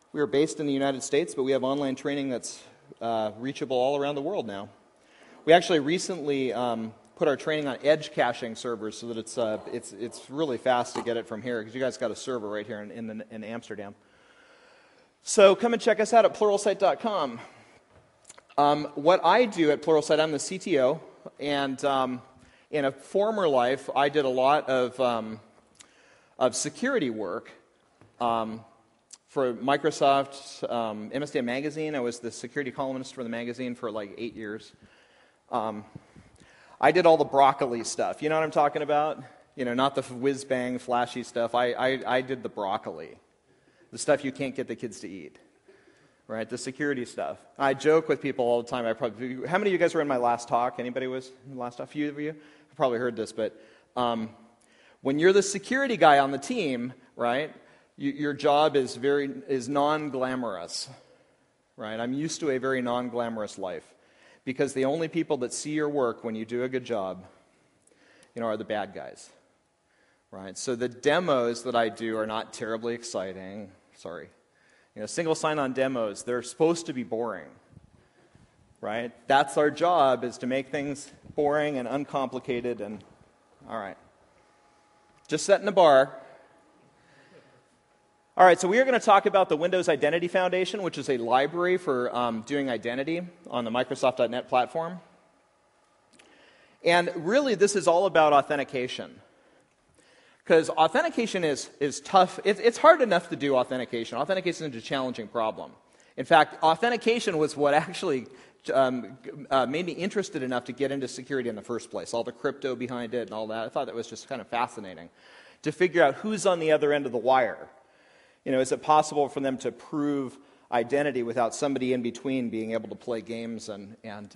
We are based in the United States, but we have online training that's reachable all around the world now. We actually recently put our training on edge caching servers so that it's really fast to get it from here, because you guys got a server right here in Amsterdam. So come and check us out at pluralsight.com. What I do at Pluralsight, I'm the CTO, and in a former life, I did a lot of security work for Microsoft, MSDN Magazine. I was the security columnist for the magazine for like 8 years. I did all the broccoli stuff. You know what I'm talking about? You know, not the whiz-bang, flashy stuff. I did the broccoli, the stuff you can't get the kids to eat, right? The security stuff. I joke with people all the time. How many of you guys were in my last talk? Anybody was in the last talk? A few of you have probably heard this, but when you're the security guy on the team, right? Your job is non-glamorous, right? I'm used to a very non-glamorous life, because the only people that see your work when you do a good job, are the bad guys, right? So the demos that I do are not terribly exciting. Sorry, single sign-on demos, they're supposed to be boring, right? That's our job, is to make things boring and uncomplicated. And all right, just setting the bar. All right, so we are going to talk about the Windows Identity Foundation, which is a library for doing identity on the Microsoft.NET platform. And really, this is all about authentication. Because authentication is tough. It's hard enough to do authentication. Authentication is a challenging problem. In fact, authentication was what actually made me interested enough to get into security in the first place. All the crypto behind it and all that. I thought that was just kind of fascinating, to figure out who's on the other end of the wire. Is it possible for them to prove identity without somebody in between being able to play games and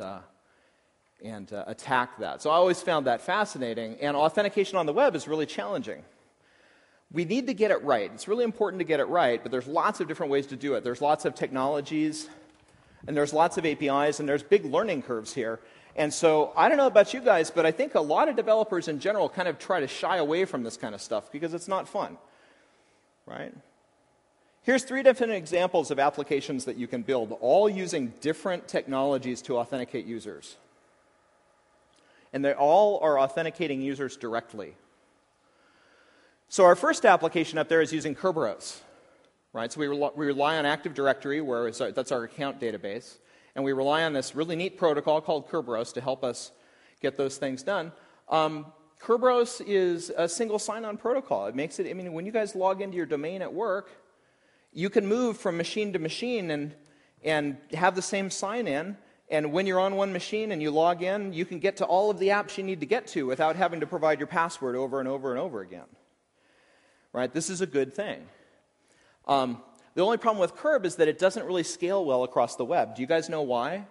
attack that? So I always found that fascinating, and authentication on the web is really challenging. We need to get it right. It's really important to get it right, but there's lots of different ways to do it. There's lots of technologies, and there's lots of APIs, and there's big learning curves here. And so I don't know about you guys, but I think a lot of developers in general kind of try to shy away from this kind of stuff because it's not fun, right? Here's 3 different examples of applications that you can build, all using different technologies to authenticate users. And they all are authenticating users directly. So our first application up there is using Kerberos, right? So we rely on Active Directory, that's our account database, and we rely on this really neat protocol called Kerberos to help us get those things done. Kerberos is a single sign-on protocol. It makes it, when you guys log into your domain at work, you can move from machine to machine and have the same sign-in, and when you're on one machine and you log in, you can get to all of the apps you need to get to without having to provide your password over and over and over again. Right? This is a good thing. The only problem with Kerb is that it doesn't really scale well across the web. Do you guys know why?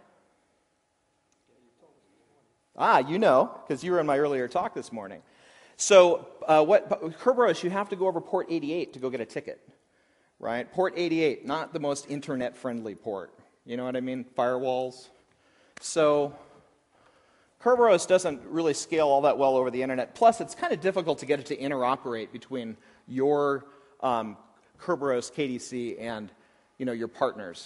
You know, because you were in my earlier talk this morning. So Kerberos, you have to go over port 88 to go get a ticket. Right? Port 88, not the most internet-friendly port. You know what I mean? Firewalls. So Kerberos doesn't really scale all that well over the internet. Plus, it's kind of difficult to get it to interoperate between your Kerberos KDC and your partners.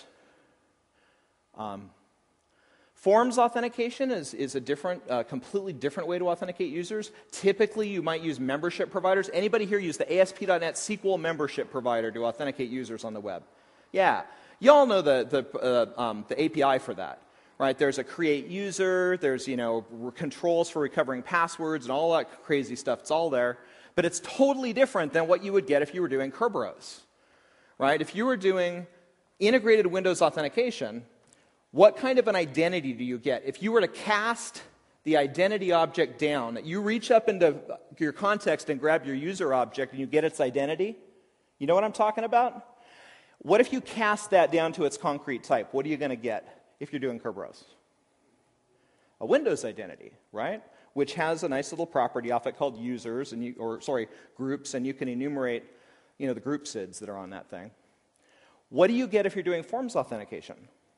Forms authentication is a completely different way to authenticate users. Typically, you might use membership providers. Anybody here use the ASP.NET SQL membership provider to authenticate users on the web? Yeah. You all know the API for that, right? There's a create user, there's, controls for recovering passwords and all that crazy stuff. It's all there. But it's totally different than what you would get if you were doing Kerberos, right? If you were doing integrated Windows authentication, what kind of an identity do you get? If you were to cast the identity object down, you reach up into your context and grab your user object and you get its identity. You know what I'm talking about? What if you cast that down to its concrete type? What are you going to get if you're doing Kerberos? A Windows identity, right? Which has a nice little property off it called users, groups, and you can enumerate, the group SIDs that are on that thing. What do you get if you're doing forms authentication?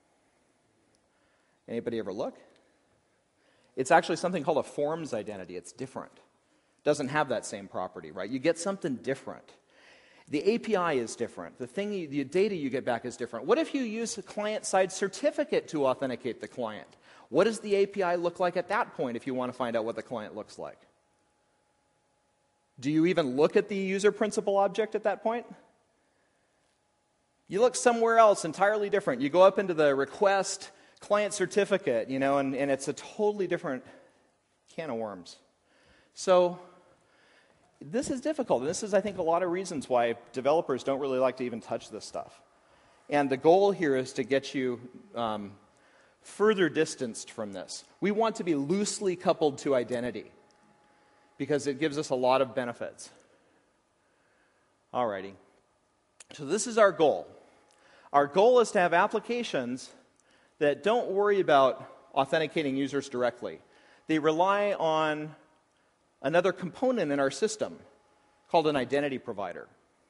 Anybody ever look? It's actually something called a forms identity. It's different. It doesn't have that same property, right? You get something different. The API is different. The data you get back is different. What if you use a client-side certificate to authenticate the client? What does the API look like at that point if you want to find out what the client looks like? Do you even look at the user principal object at that point? You look somewhere else entirely different. You go up into the request client certificate, and it's a totally different can of worms. So this is difficult. And this is, I think, a lot of reasons why developers don't really like to even touch this stuff. And the goal here is to get you further distanced from this. We want to be loosely coupled to identity because it gives us a lot of benefits. Alrighty. So this is our goal. Our goal is to have applications that don't worry about authenticating users directly. They rely on another component in our system called an identity provider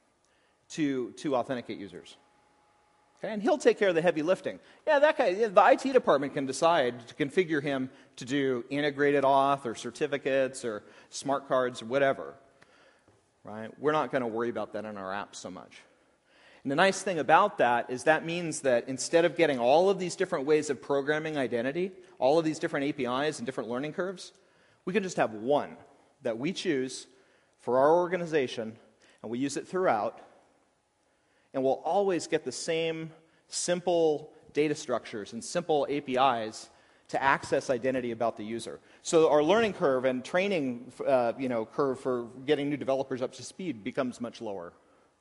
to authenticate users. Okay? And he'll take care of the heavy lifting. Yeah, that guy, the IT department can decide to configure him to do integrated auth or certificates or smart cards or whatever. Right? We're not going to worry about that in our apps so much. And the nice thing about that is that means that instead of getting all of these different ways of programming identity, all of these different APIs and different learning curves, we can just have one that we choose for our organization, and we use it throughout, and we'll always get the same simple data structures and simple APIs to access identity about the user. So our learning curve and training curve for getting new developers up to speed becomes much lower.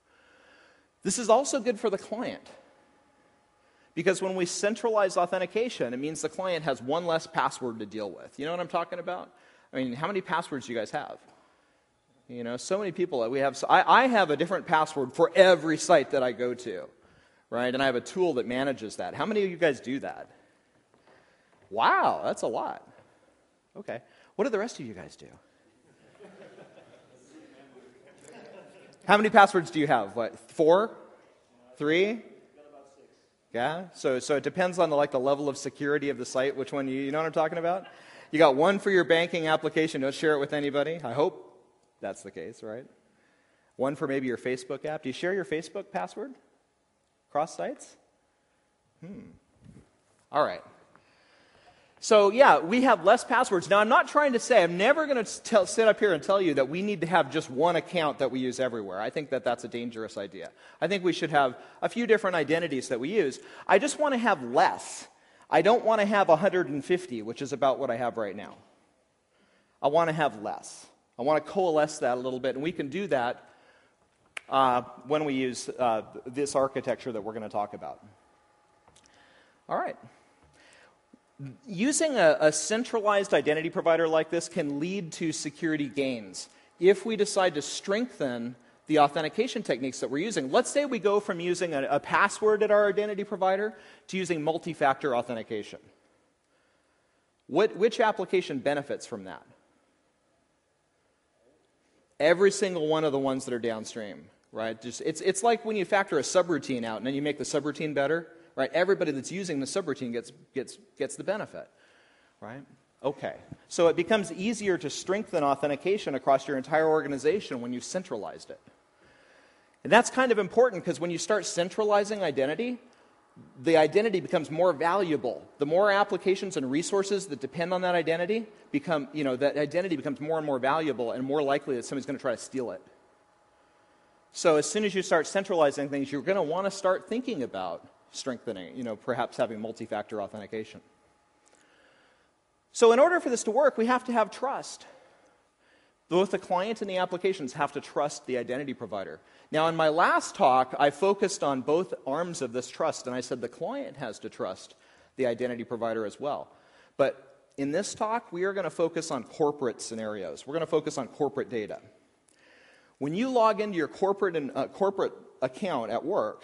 This is also good for the client, because when we centralize authentication, it means the client has one less password to deal with. You know what I'm talking about? I mean, how many passwords do you guys have? So many people that we have. So I have a different password for every site that I go to, right? And I have a tool that manages that. How many of you guys do that? Wow, that's a lot. Okay. What do the rest of you guys do? How many passwords do you have? What, 4? 3? Yeah? So it depends on the level of security of the site, which one you know what I'm talking about? You got one for your banking application, don't share it with anybody. I hope that's the case, right? One for maybe your Facebook app. Do you share your Facebook password? Cross sites? All right. So yeah, we have less passwords. Now I'm not trying to say, I'm never going to sit up here and tell you that we need to have just one account that we use everywhere. I think that that's a dangerous idea. I think we should have a few different identities that we use. I just want to have less. I don't want to have 150, which is about what I have right now. I want to have less. I want to coalesce that a little bit, and we can do that when we use this architecture that we're going to talk about. All right. Using a centralized identity provider like this can lead to security gains if we decide to strengthen the authentication techniques that we're using. Let's say we go from using a password at our identity provider to using multi-factor authentication. Which application benefits from that? Every single one of the ones that are downstream, right? It's like when you factor a subroutine out and then you make the subroutine better, right? Everybody that's using the subroutine gets the benefit, right? Okay. So it becomes easier to strengthen authentication across your entire organization when you've centralized it. And that's kind of important because when you start centralizing identity, the identity becomes more valuable. The more applications and resources that depend on that identity that identity becomes more and more valuable and more likely that somebody's going to try to steal it. So as soon as you start centralizing things, you're going to want to start thinking about strengthening, perhaps having multi-factor authentication. So in order for this to work, we have to have trust. Both the client and the applications have to trust the identity provider. Now, in my last talk, I focused on both arms of this trust, and I said the client has to trust the identity provider as well. But in this talk, we are going to focus on corporate scenarios. We're going to focus on corporate data. When you log into your corporate account at work,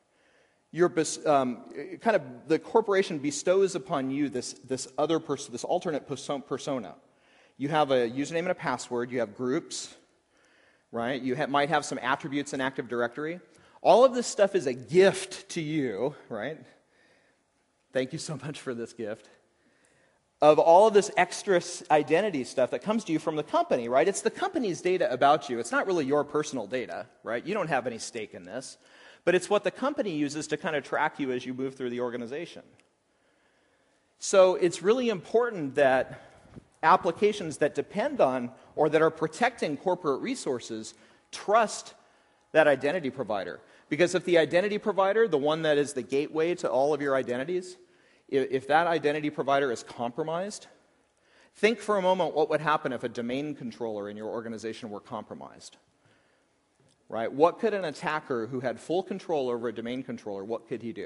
the corporation bestows upon you this alternate persona. You have a username and a password. You have groups, right? You might have some attributes in Active Directory. All of this stuff is a gift to you, right? Thank you so much for this gift. of all of this extra identity stuff that comes to you from the company, right? It's the company's data about you. It's not really your personal data, right? You don't have any stake in this. But it's what the company uses to kind of track you as you move through the organization. So it's really important that applications that depend on or that are protecting corporate resources trust that identity provider. Because if the identity provider, the one that is the gateway to all of your identities, if that identity provider is compromised, think for a moment what would happen if a domain controller in your organization were compromised. Right? What could an attacker who had full control over a domain controller, what could he do?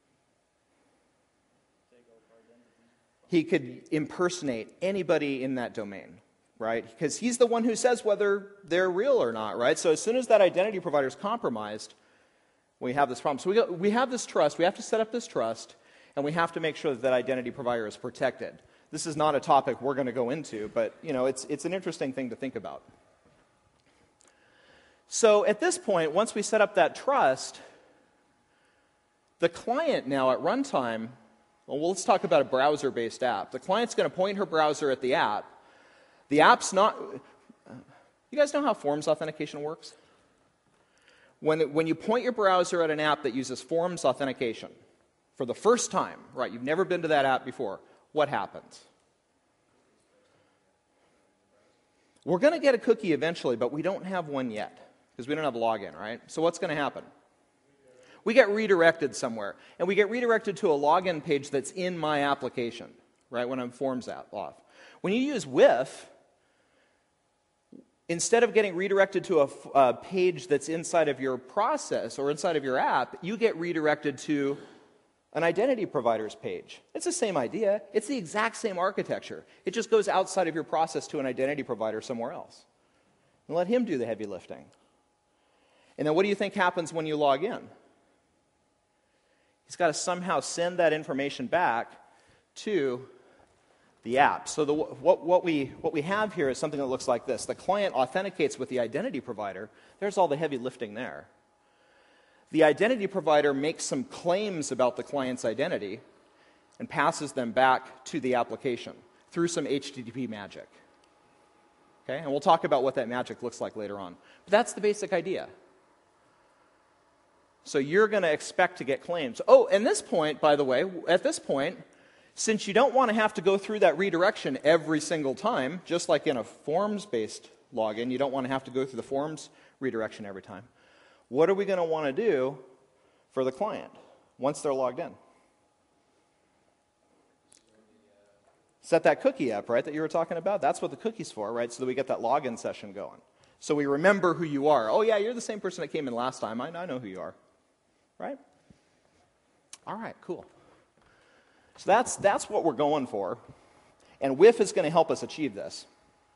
He could impersonate anybody in that domain, right? Because he's the one who says whether they're real or not, right? So as soon as that identity provider is compromised, we have this problem. So we have this trust, we have to set up this trust, and we have to make sure that that identity provider is protected. This is not a topic we're going to go into, but it's an interesting thing to think about. So at this point, once we set up that trust, the client now at runtime, well, let's talk about a browser-based app. The client's going to point her browser at the app. The app's not... You guys know how forms authentication works? When you point your browser at an app that uses forms authentication for the first time, right, you've never been to that app before, what happens? We're going to get a cookie eventually, but we don't have one yet because we don't have a login, right? So what's going to happen? We get redirected somewhere, and we get redirected to a login page that's in my application, right, when I'm forms off. When you use WIF, instead of getting redirected to a page that's inside of your process or inside of your app, you get redirected to an identity provider's page. It's the same idea. It's the exact same architecture. It just goes outside of your process to an identity provider somewhere else. And let him do the heavy lifting. And then what do you think happens when you log in? He's got to somehow send that information back to the app. So what we have here is something that looks like this. The client authenticates with the identity provider. There's all the heavy lifting there. The identity provider makes some claims about the client's identity and passes them back to the application through some HTTP magic. Okay? And we'll talk about what that magic looks like later on. But that's the basic idea. So you're going to expect to get claims. Oh, and this point, by the way, at this point, since you don't want to have to go through that redirection every single time, just like in a forms-based login, you don't want to have to go through the forms redirection every time. What are we going to want to do for the client once they're logged in? Set that cookie up, right, that you were talking about? That's what the cookie's for, right, so that we get that login session going. So we remember who you are. Oh, yeah, you're the same person that came in last time. I know who you are, right? All right, cool. So that's what we're going for. And WIF is going to help us achieve this.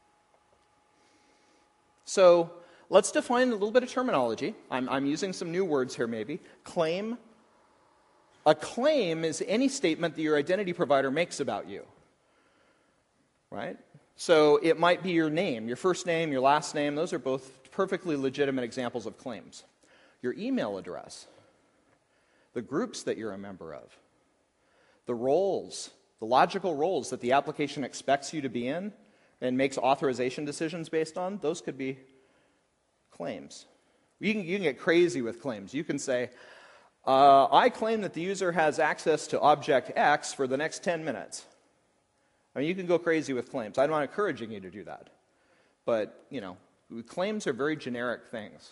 So let's define a little bit of terminology. I'm using some new words here maybe. Claim. A claim is any statement that your identity provider makes about you. Right? So it might be your name, your first name, your last name. Those are both perfectly legitimate examples of claims. Your email address. The groups that you're a member of. The roles, the logical roles that the application expects you to be in and makes authorization decisions based on, those could be claims. You can get crazy with claims. You can say, I claim that the user has access to object X for the next 10 minutes. I mean, you can go crazy with claims. I'm not encouraging you to do that. But, claims are very generic things.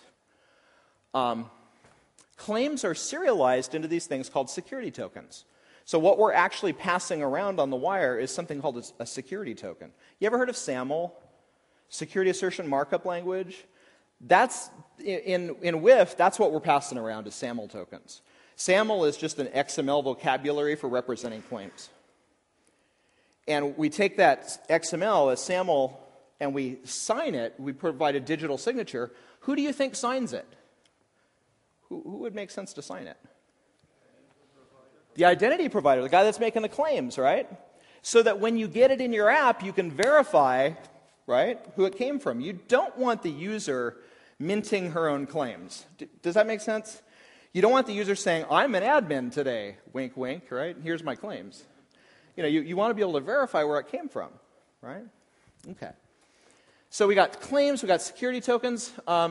Claims are serialized into these things called security tokens. So what we're actually passing around on the wire is something called a security token. You ever heard of SAML? Security Assertion Markup Language? That's, in WIF, that's what we're passing around is SAML tokens. SAML is just an XML vocabulary for representing claims. And we take that XML as SAML and we sign it, we provide a digital signature. Who do you think signs it? Who would make sense to sign it? The identity provider, the guy that's making the claims, right? So that when you get it in your app, you can verify, right, who it came from. You don't want the user minting her own claims. Does that make sense? You don't want the user saying, I'm an admin today, wink, wink, right? Here's my claims. you want to be able to verify where it came from, right? Okay. So we got claims, we got security tokens.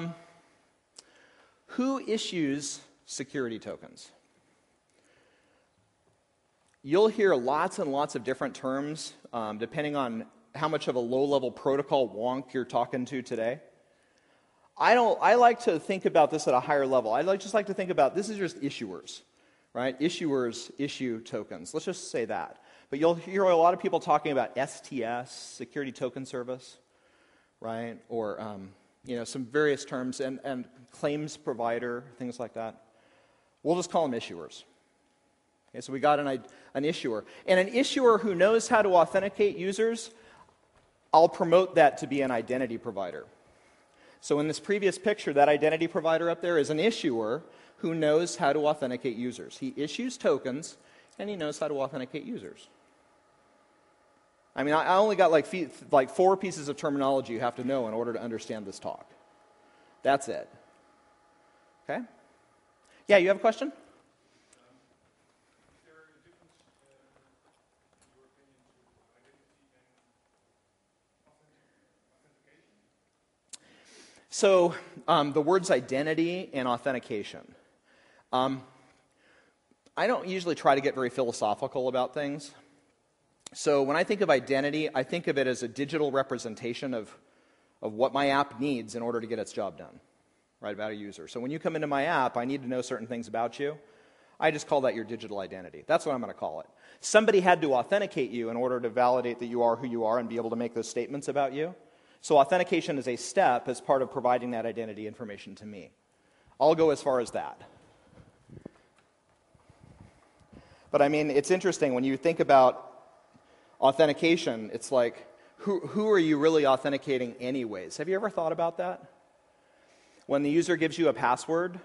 Who issues security tokens? You'll hear lots and lots of different terms depending on how much of a low-level protocol wonk you're talking to today. I like to think about this at a higher level. Just like to think about this is just issuers, right? Issuers issue tokens. Let's just say that. But you'll hear a lot of people talking about STS, Security Token Service, right? Or some various terms and claims provider, things like that. We'll just call them issuers. Okay, so we got an issuer. And an issuer who knows how to authenticate users, I'll promote that to be an identity provider. So in this previous picture, that identity provider up there is an issuer who knows how to authenticate users. He issues tokens, and he knows how to authenticate users. I mean, I only got like 4 pieces of terminology you have to know in order to understand this talk. That's it. Okay? Yeah, you have a question? So the words identity and authentication. I don't usually try to get very philosophical about things. So when I think of identity, I think of it as a digital representation of what my app needs in order to get its job done, right, about a user. So when you come into my app, I need to know certain things about you. I just call that your digital identity. That's what I'm going to call it. Somebody had to authenticate you in order to validate that you are who you are and be able to make those statements about you. So authentication is a step as part of providing that identity information to me. I'll go as far as that. But I mean, it's interesting when you think about authentication, it's like, who are you really authenticating anyways? Have you ever thought about that? When the user gives you a password,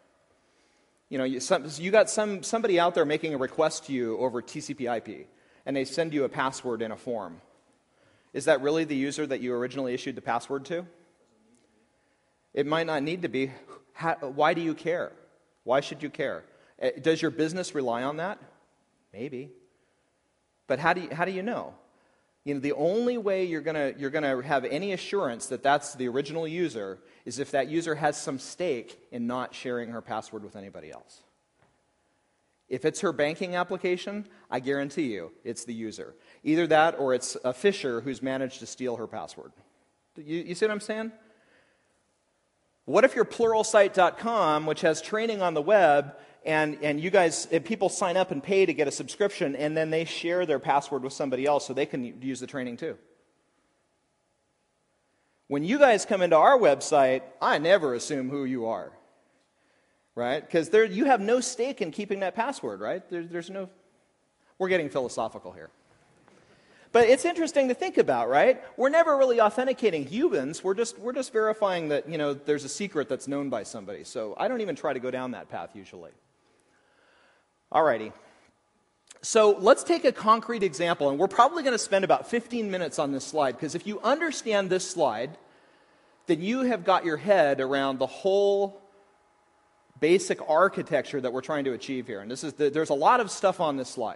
you got somebody out there making a request to you over TCP/IP, and they send you a password in a form. Is that really the user that you originally issued the password to? It might not need to be. Why do you care? Why should you care? Does your business rely on that? Maybe. But how do you know? The only way you're gonna have any assurance that that's the original user is if that user has some stake in not sharing her password with anybody else. If it's her banking application, I guarantee you it's the user. Either that or it's a phisher who's managed to steal her password. You see what I'm saying? What if you're pluralsight.com, which has training on the web, and you guys, if people sign up and pay to get a subscription, and then they share their password with somebody else so they can use the training too? When you guys come into our website, I never assume who you are. Right? Because you have no stake in keeping that password, right? There's no... We're getting philosophical here. But it's interesting to think about, right? We're never really authenticating humans. We're just verifying that, there's a secret that's known by somebody. So I don't even try to go down that path usually. Alrighty. So let's take a concrete example, and we're probably going to spend about 15 minutes on this slide, because if you understand this slide, then you have got your head around the whole basic architecture that we're trying to achieve here. And there's a lot of stuff on this slide.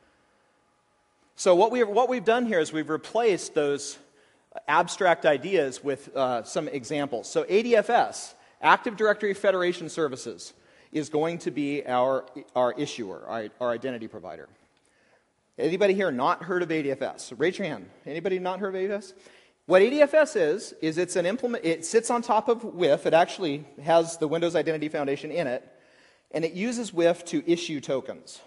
So what we've done here is we've replaced those abstract ideas with some examples. So ADFS, Active Directory Federation Services, is going to be our issuer, our identity provider. Anybody here not heard of ADFS? Raise your hand. Anybody not heard of ADFS? What ADFS is it's an it sits on top of WIF. It actually has the Windows Identity Foundation in it, and it uses WIF to issue tokens.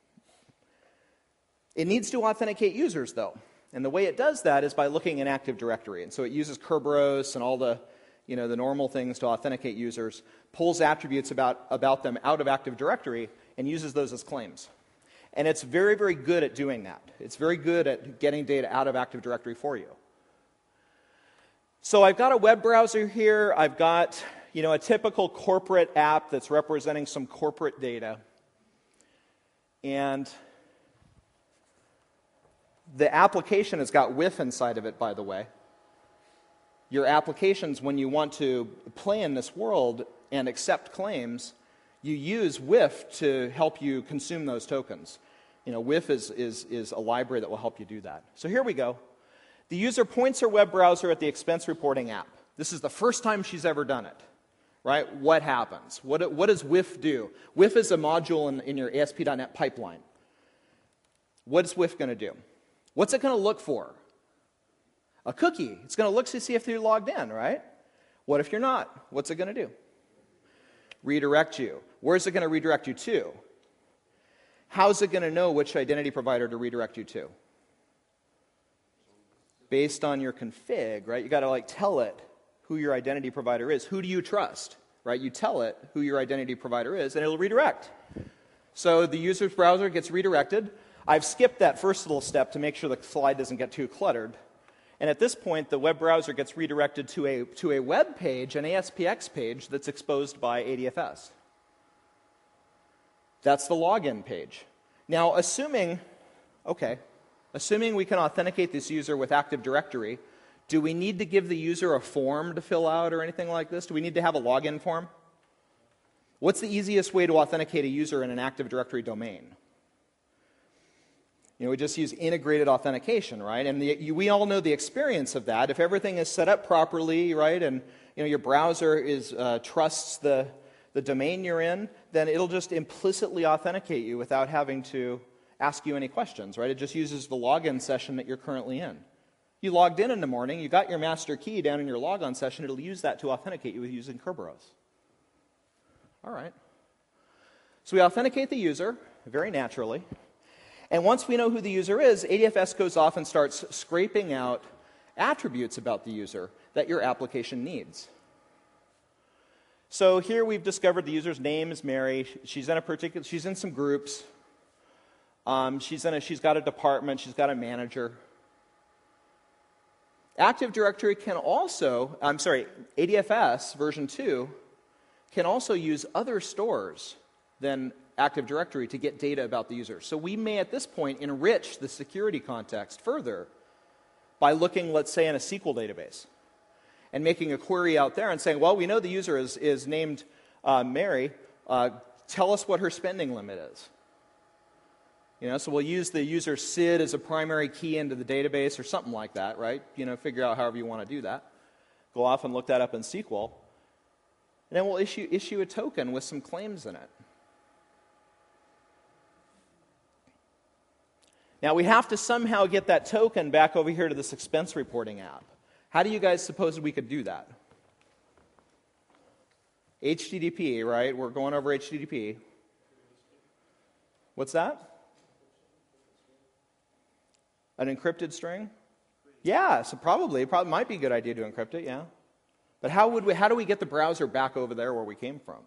It needs to authenticate users, though, and the way it does that is by looking in Active Directory. And so it uses Kerberos and all the normal things to authenticate users, pulls attributes about them out of Active Directory, and uses those as claims. And it's very, very good at doing that. It's very good at getting data out of Active Directory for you. So I've got a web browser here. I've got, a typical corporate app that's representing some corporate data. And the application has got WIF inside of it, by the way. Your applications, when you want to play in this world and accept claims, you use WIF to help you consume those tokens. WIF is a library that will help you do that. So here we go. The user points her web browser at the expense reporting app. This is the first time she's ever done it, right? What happens? What does WIF do? WIF is a module in your ASP.NET pipeline. What is WIF going to do? What's it going to look for? A cookie. It's going to look to see if you're logged in, right? What if you're not? What's it going to do? Redirect you. Where's it going to redirect you to? How's it going to know which identity provider to redirect you to? Based on your config, right? You got to tell it who your identity provider is. Who do you trust, right? You tell it who your identity provider is, and it'll redirect. So the user's browser gets redirected. I've skipped that first little step to make sure the slide doesn't get too cluttered. And at this point, the web browser gets redirected to a web page, an ASPX page that's exposed by ADFS. That's the login page. Now, assuming we can authenticate this user with Active Directory, do we need to give the user a form to fill out or anything like this? Do we need to have a login form? What's the easiest way to authenticate a user in an Active Directory domain? We just use integrated authentication, right? And we all know the experience of that. If everything is set up properly, right, and your browser trusts the domain you're in, then it'll just implicitly authenticate you without having to ask you any questions, right? It just uses the login session that you're currently in. You logged in the morning, you got your master key down in your logon session, it'll use that to authenticate you with using Kerberos. All right. So we authenticate the user very naturally. And once we know who the user is, ADFS goes off and starts scraping out attributes about the user that your application needs. So here we've discovered the user's name is Mary. She's in some groups. She's got a department. She's got a manager. Active Directory can also, ADFS version 2 can also use other stores than Active Directory to get data about the user. So we may at this point enrich the security context further by looking, let's say, in a SQL database and making a query out there and saying, well, we know the user is named Mary. Tell us what her spending limit is. So we'll use the user SID as a primary key into the database or something like that, right? Figure out however you want to do that. Go off and look that up in SQL. And then we'll issue a token with some claims in it. Now, we have to somehow get that token back over here to this expense reporting app. How do you guys suppose we could do that? HTTP, right? We're going over HTTP. What's that? An encrypted string? Yeah, so probably. It might be a good idea to encrypt it, yeah. But how do we get the browser back over there where we came from?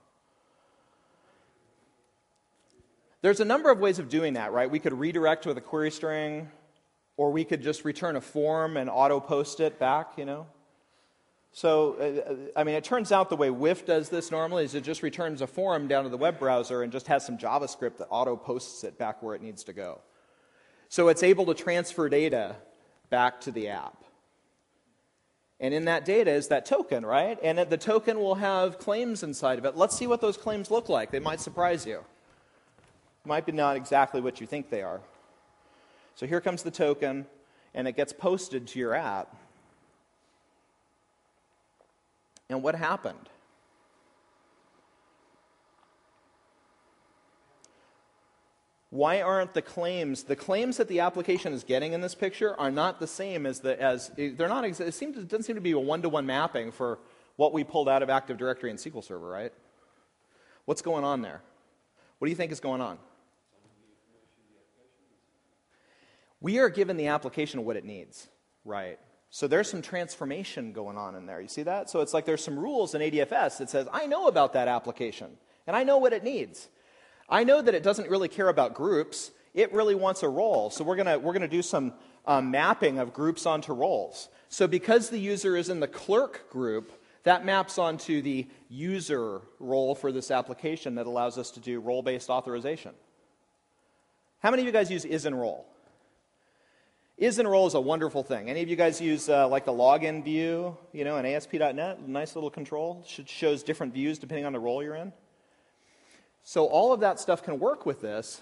There's a number of ways of doing that, right? We could redirect with a query string, or we could just return a form and auto-post it back, So, it turns out the way WIF does this normally is it just returns a form down to the web browser and just has some JavaScript that auto-posts it back where it needs to go. So it's able to transfer data back to the app. And in that data is that token, right? And the token will have claims inside of it. Let's see what those claims look like. They might surprise you. Might be not exactly what you think they are. So here comes the token, and it gets posted to your app. And what happened? Why aren't the claims that the application is getting in this picture are not the same as they're not. It doesn't seem to be a one-to-one mapping for what we pulled out of Active Directory and SQL Server, right? What's going on there? What do you think is going on? We are given the application what it needs, right? So there's some transformation going on in there. You see that? So it's like there's some rules in ADFS that says, I know about that application, and I know what it needs. I know that it doesn't really care about groups. It really wants a role. So we're gonna do some mapping of groups onto roles. So because the user is in the clerk group, that maps onto the user role for this application that allows us to do role-based authorization. How many of you guys use isEnroll? isEnroll is a wonderful thing. Any of you guys use like the login view, in ASP.NET? Nice little control. Shows different views depending on the role you're in. So all of that stuff can work with this,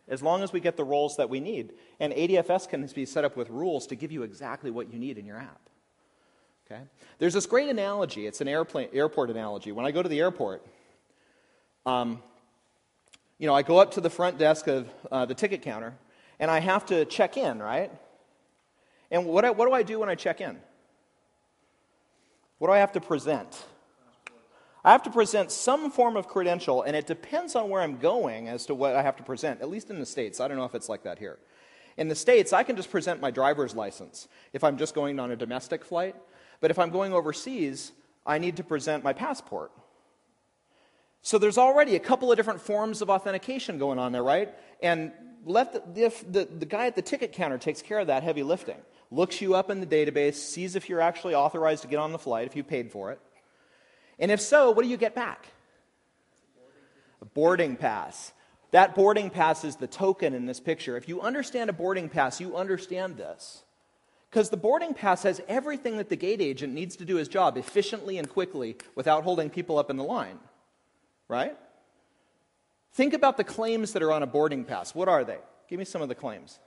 as long as we get the roles that we need. And ADFS can be set up with rules to give you exactly what you need in your app. Okay? There's this great analogy. It's an airport analogy. When I go to the airport, I go up to the front desk of the ticket counter, and I have to check in, right? And what do I do when I check in? What do I have to present? I have to present some form of credential, and it depends on where I'm going as to what I have to present, at least in the States. I don't know if it's like that here. In the States, I can just present my driver's license if I'm just going on a domestic flight. But if I'm going overseas, I need to present my passport. So there's already a couple of different forms of authentication going on there, right? And the guy at the ticket counter takes care of that heavy lifting. Looks you up in the database, sees if you're actually authorized to get on the flight, if you paid for it. And if so, what do you get back? A boarding pass. That boarding pass is the token in this picture. If you understand a boarding pass, you understand this. Because the boarding pass has everything that the gate agent needs to do his job efficiently and quickly without holding people up in the line. Right? Think about the claims that are on a boarding pass. What are they? Give me some of the claims.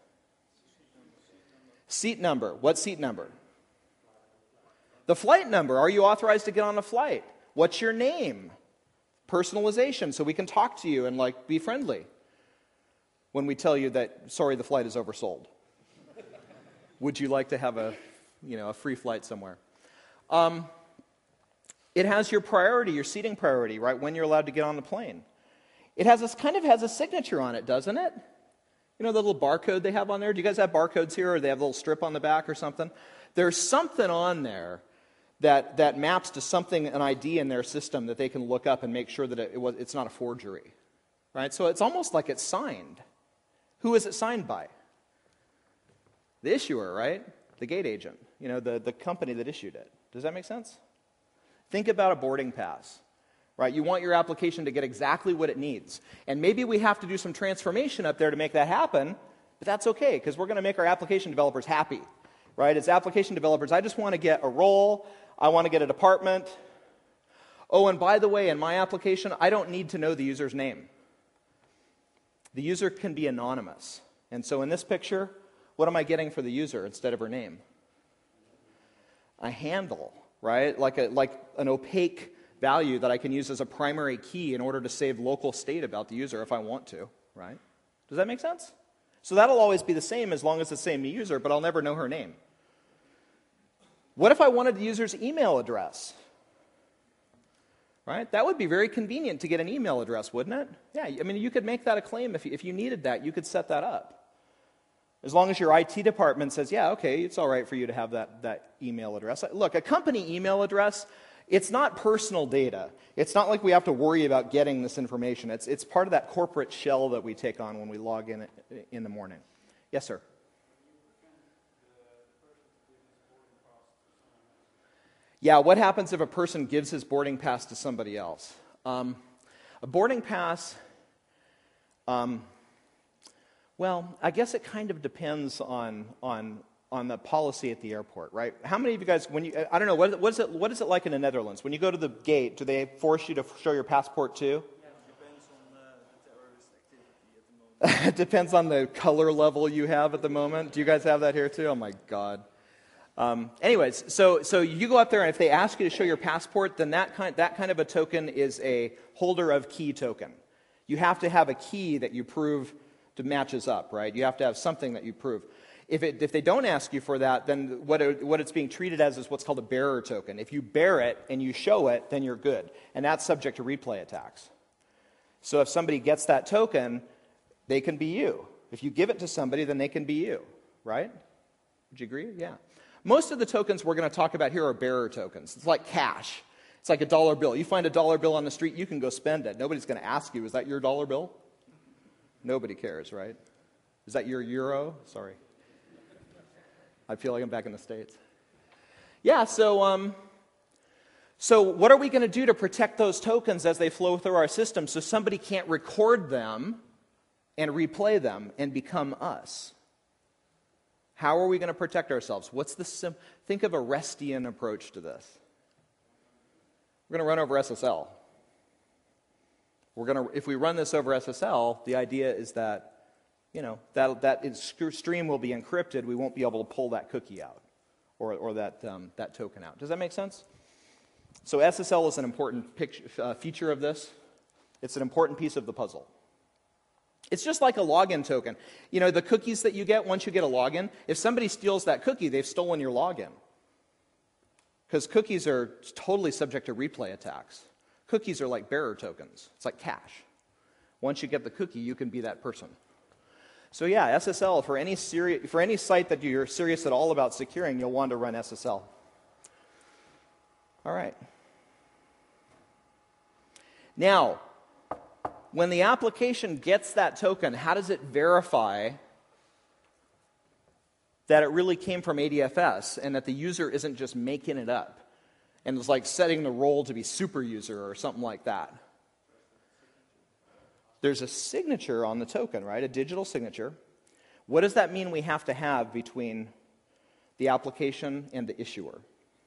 Seat number. What seat number? The flight number. Are you authorized to get on a flight? What's your name? Personalization, so we can talk to you and be friendly when we tell you that, sorry, the flight is oversold. Would you like to have a free flight somewhere? It has your priority, your seating priority, right, when you're allowed to get on the plane. It has a signature on it, doesn't it? You know the little barcode they have on there? Do you guys have barcodes here, or they have a little strip on the back or something? There's something on there that maps to something, an ID in their system that they can look up and make sure that it's not a forgery. Right? So it's almost like it's signed. Who is it signed by? The issuer, right? The gate agent. The company that issued it. Does that make sense? Think about a boarding pass. Right? You want your application to get exactly what it needs. And maybe we have to do some transformation up there to make that happen, but that's okay, because we're going to make our application developers happy. Right? As application developers, I just want to get a role. I want to get a department. Oh, and by the way, in my application, I don't need to know the user's name. The user can be anonymous. And so in this picture, what am I getting for the user instead of her name? A handle, right? Like an opaque value that I can use as a primary key in order to save local state about the user if I want to, right? Does that make sense? So that'll always be the same as long as it's the same user, but I'll never know her name. What if I wanted the user's email address? Right? That would be very convenient to get an email address, wouldn't it? Yeah, I mean, you could make that a claim if you needed that. You could set that up. As long as your IT department says, yeah, okay, it's all right for you to have that email address. Look, a company email address, it's not personal data. It's not like we have to worry about getting this information. It's part of that corporate shell that we take on when we log in the morning. Yes, sir? Yeah, what happens if a person gives his boarding pass to somebody else? A boarding pass, well, I guess it kind of depends on the policy at the airport, right? How many of you guys, I don't know, what is it like in the Netherlands? When you go to the gate, do they force you to show your passport too? Yeah, it depends on the terrorist activity at the moment. It depends on the color level you have at the moment. Do you guys have that here too? Oh my God. Anyways, so you go up there, and if they ask you to show your passport, then that kind of a token is a holder of key token. You have to have a key that you prove to matches up, right? You have to have something that you prove. If they don't ask you for that, then what it's being treated as is what's called a bearer token. If you bear it and you show it, then you're good, and that's subject to replay attacks. So if somebody gets that token, they can be you. If you give it to somebody, then they can be you, right? Would you agree? Yeah. Most of the tokens we're going to talk about here are bearer tokens. It's like cash. It's like a dollar bill. You find a dollar bill on the street, you can go spend it. Nobody's going to ask you, is that your dollar bill? Nobody cares, right? Is that your euro? Sorry. I feel like I'm back in the States. Yeah, so what are we going to do to protect those tokens as they flow through our system so somebody can't record them and replay them and become us? How are we going to protect ourselves? Think of a RESTian approach to this. We're going to run over SSL. If we run this over SSL, the idea is that stream will be encrypted. We won't be able to pull that cookie out or that token out. Does that make sense? So SSL is an important feature of this. It's an important piece of the puzzle. It's just like a login token. The cookies that you get once you get a login, if somebody steals that cookie, they've stolen your login. Because cookies are totally subject to replay attacks. Cookies are like bearer tokens. It's like cash. Once you get the cookie, you can be that person. So yeah, SSL, for any site that you're serious at all about securing, you'll want to run SSL. All right. Now, when the application gets that token, how does it verify that it really came from ADFS and that the user isn't just making it up and is like setting the role to be super user or something like that? There's a signature on the token, right? A digital signature. What does that mean we have to have between the application and the issuer?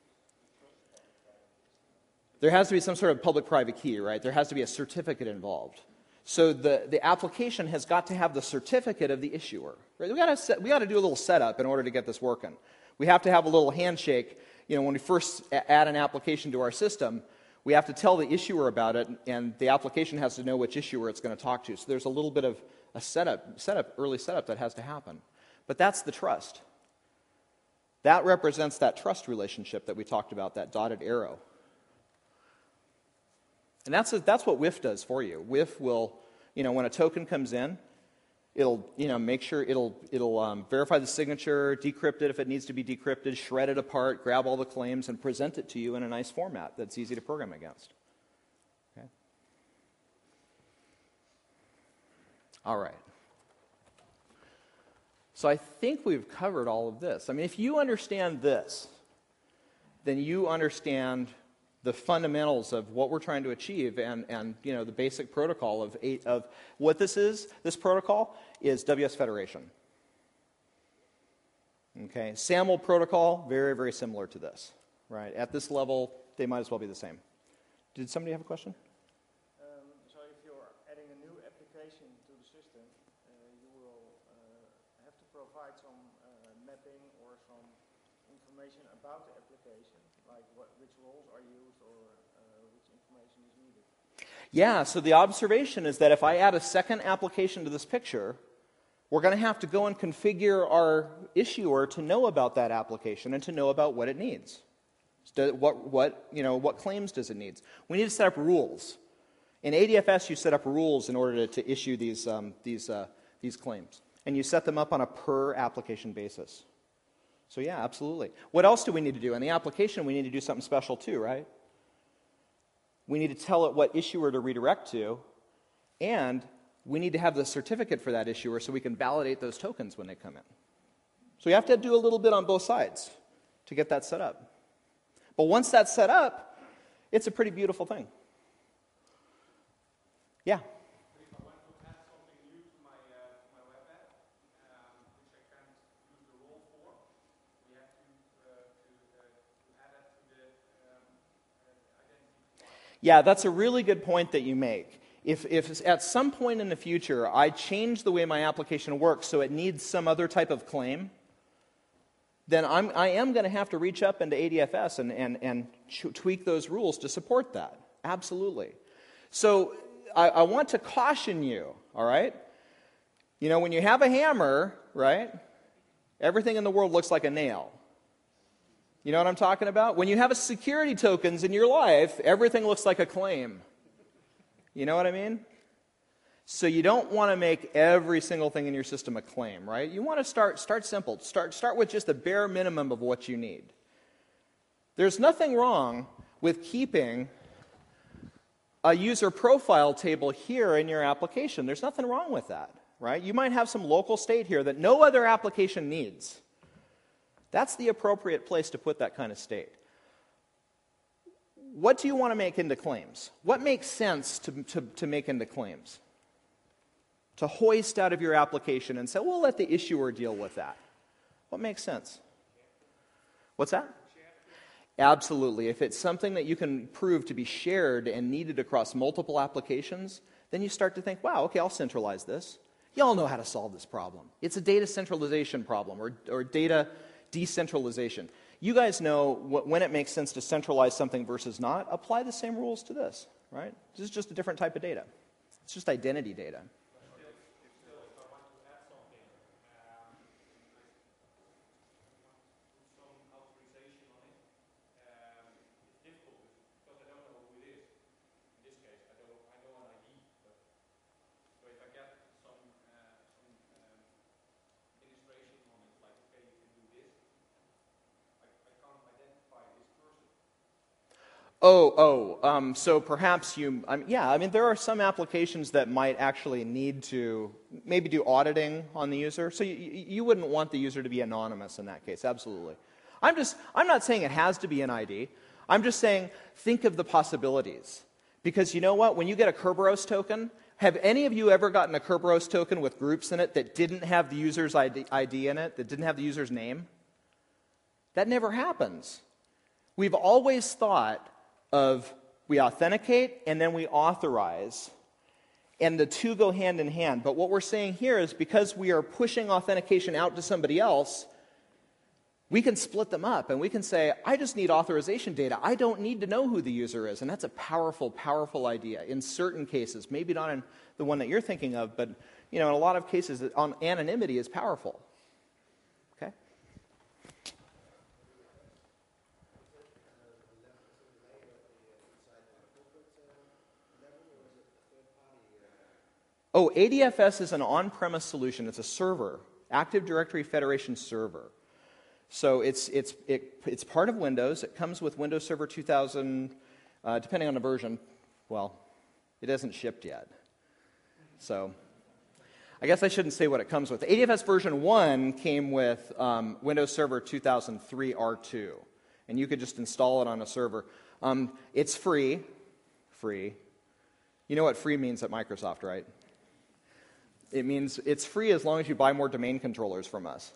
There has to be some sort of public-private key, right? There has to be a certificate involved. So the application has got to have the certificate of the issuer. Right? We got to do a little setup in order to get this working. We have to have a little handshake. When we first add an application to our system, we have to tell the issuer about it, and the application has to know which issuer it's going to talk to. So there's a little bit of a early setup that has to happen. But that's the trust. That represents that trust relationship that we talked about, that dotted arrow. And that's what WIF does for you. WIF will, when a token comes in, it'll, make sure it'll verify the signature, decrypt it if it needs to be decrypted, shred it apart, grab all the claims, and present it to you in a nice format that's easy to program against. Okay. All right. So I think we've covered all of this. I mean, if you understand this, then you understand the fundamentals of what we're trying to achieve and the basic protocol of what this is. This protocol is WS Federation. Okay, SAML protocol, very, very similar to this. Right, at this level, they might as well be the same. Did somebody have a question? So if you're adding a new application to the system, you will have to provide some mapping or some information about the application, like which roles are used or which information is needed. Yeah, so the observation is that if I add a second application to this picture, we're going to have to go and configure our issuer to know about that application and to know about what it needs. What claims does it need? We need to set up rules. In ADFS, you set up rules in order to issue these claims, and you set them up on a per application basis. So yeah, absolutely. What else do we need to do? In the application, we need to do something special too, right? We need to tell it what issuer to redirect to, and we need to have the certificate for that issuer so we can validate those tokens when they come in. So you have to do a little bit on both sides to get that set up. But once that's set up, it's a pretty beautiful thing. Yeah? If I want to add something new to my web app, which I can't use the role for, we have to add that to the identity. Yeah, that's a really good point that you make. If at some point in the future I change the way my application works so it needs some other type of claim, then I am going to have to reach up into ADFS and tweak those rules to support that. Absolutely. So I want to caution you, all right? When you have a hammer, right, everything in the world looks like a nail. You know what I'm talking about? When you have a security tokens in your life, everything looks like a claim. You know what I mean? So you don't want to make every single thing in your system a claim, right? You want to start simple. Start with just the bare minimum of what you need. There's nothing wrong with keeping a user profile table here in your application. There's nothing wrong with that, right? You might have some local state here that no other application needs. That's the appropriate place to put that kind of state. What do you want to make into claims? What makes sense to make into claims? To hoist out of your application and say, we'll let the issuer deal with that. What makes sense? What's that? Absolutely. If it's something that you can prove to be shared and needed across multiple applications, then you start to think, wow, okay, I'll centralize this. Y'all know how to solve this problem. It's a data centralization problem or data decentralization. You guys know when it makes sense to centralize something versus not. Apply the same rules to this, right? This is just a different type of data. It's just identity data. So perhaps there are some applications that might actually need to maybe do auditing on the user. So you wouldn't want the user to be anonymous in that case, absolutely. I'm not saying it has to be an ID. I'm just saying think of the possibilities. Because you know what? When you get a Kerberos token, have any of you ever gotten a Kerberos token with groups in it that didn't have the user's ID in it, that didn't have the user's name? That never happens. We've always thought of we authenticate and then we authorize, and the two go hand in hand. But what we're saying here is because we are pushing authentication out to somebody else, we can split them up and we can say, I just need authorization data. I don't need to know who the user is. And that's a powerful, powerful idea in certain cases. Maybe not in the one that you're thinking of, but in a lot of cases, anonymity is powerful. Okay? ADFS is an on-premise solution. It's a server, Active Directory Federation server. So it's part of Windows. It comes with Windows Server 2000, depending on the version. Well, it hasn't shipped yet. So I guess I shouldn't say what it comes with. ADFS version 1 came with Windows Server 2003 R2. And you could just install it on a server. It's free. Free. You know what free means at Microsoft, right? It means it's free as long as you buy more domain controllers from us.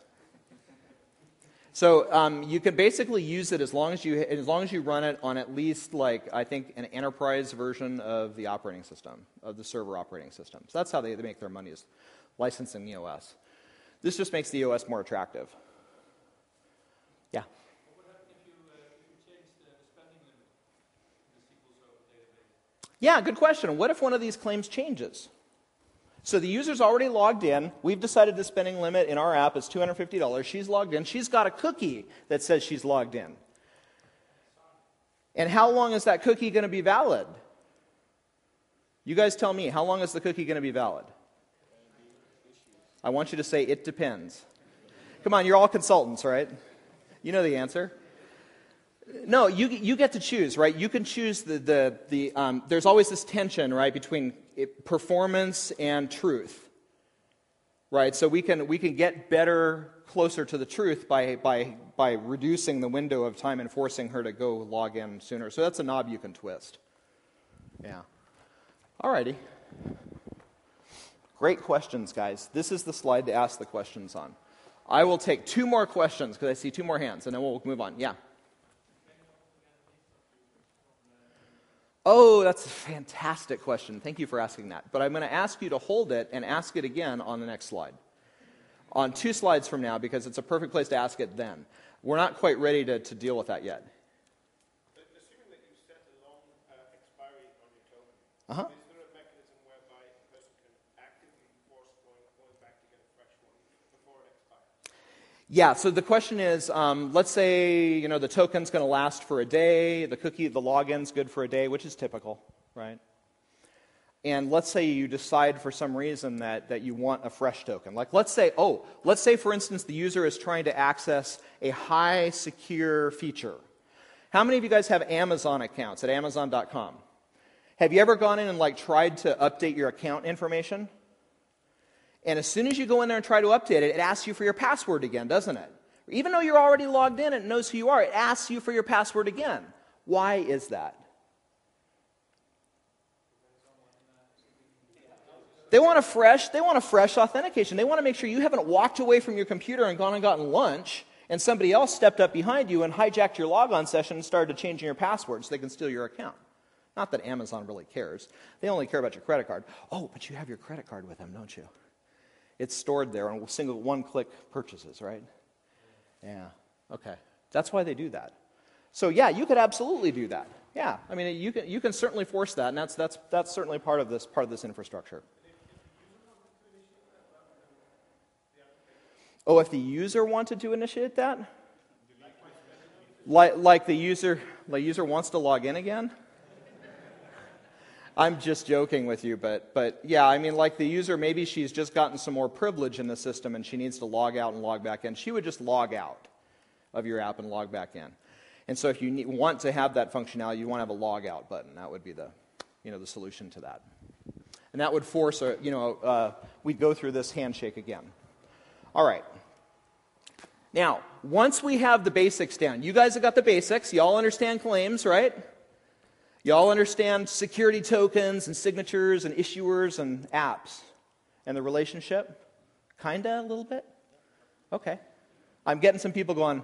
So you can basically use it as long as you run it on at least I think an enterprise version of the operating system, of the server operating system. So that's how they make their money, is licensing the OS. This just makes the OS more attractive. Yeah. What would happen if you change the spending limit in the SQL Server database? Yeah, good question. What if one of these claims changes? So the user's already logged in. We've decided the spending limit in our app is $250. She's logged in. She's got a cookie that says she's logged in. And how long is that cookie going to be valid? You guys tell me, how long is the cookie going to be valid? I want you to say, it depends. Come on, you're all consultants, right? You know the answer. No, you get to choose, right? You can choose there's always this tension, right, between performance and truth, right? So we can get better, closer to the truth by reducing the window of time and forcing her to go log in sooner. So that's a knob you can twist. Yeah. Alrighty. Great questions, guys. This is the slide to ask the questions on. I will take 2 more questions because I see 2 more hands, and then we'll move on. Yeah. Oh, that's a fantastic question. Thank you for asking that. But I'm going to ask you to hold it and ask it again on the next slide. On 2 slides from now, because it's a perfect place to ask it then. We're not quite ready to deal with that yet. Assuming that you set a long expiry on your token, Uh-huh. is there a mechanism whereby a person can actively force going back to get a fresh one before it expires? Yeah, so the question is, let's say, the token's going to last for a day, the login's good for a day, which is typical, right? And let's say you decide for some reason that you want a fresh token. Like, let's say, for instance, the user is trying to access a high secure feature. How many of you guys have Amazon accounts at Amazon.com? Have you ever gone in and tried to update your account information? And as soon as you go in there and try to update it, it asks you for your password again, doesn't it? Even though you're already logged in and it knows who you are, it asks you for your password again. Why is that? They want a fresh authentication. They want to make sure you haven't walked away from your computer and gone and gotten lunch, and somebody else stepped up behind you and hijacked your logon session and started changing your password so they can steal your account. Not that Amazon really cares. They only care about your credit card. Oh, but you have your credit card with them, don't you? It's stored there on single one-click purchases, right? Yeah, okay. That's why they do that. So yeah, you could absolutely do that. Yeah, I mean, you can certainly force that, and that's certainly part of this infrastructure. Oh, if the user wanted to initiate that? Like the user wants to log in again? I'm just joking with you, but yeah, I mean, like the user, maybe she's just gotten some more privilege in the system and she needs to log out and log back in. She would just log out of your app and log back in. And so if you want to have that functionality, you want to have a log out button. That would be the solution to that. And that would force we'd go through this handshake again. All right. Now, once we have the basics down, you guys have got the basics. You all understand claims, right? You all understand security tokens and signatures and issuers and apps and the relationship? Kinda, a little bit? Okay. I'm getting some people going.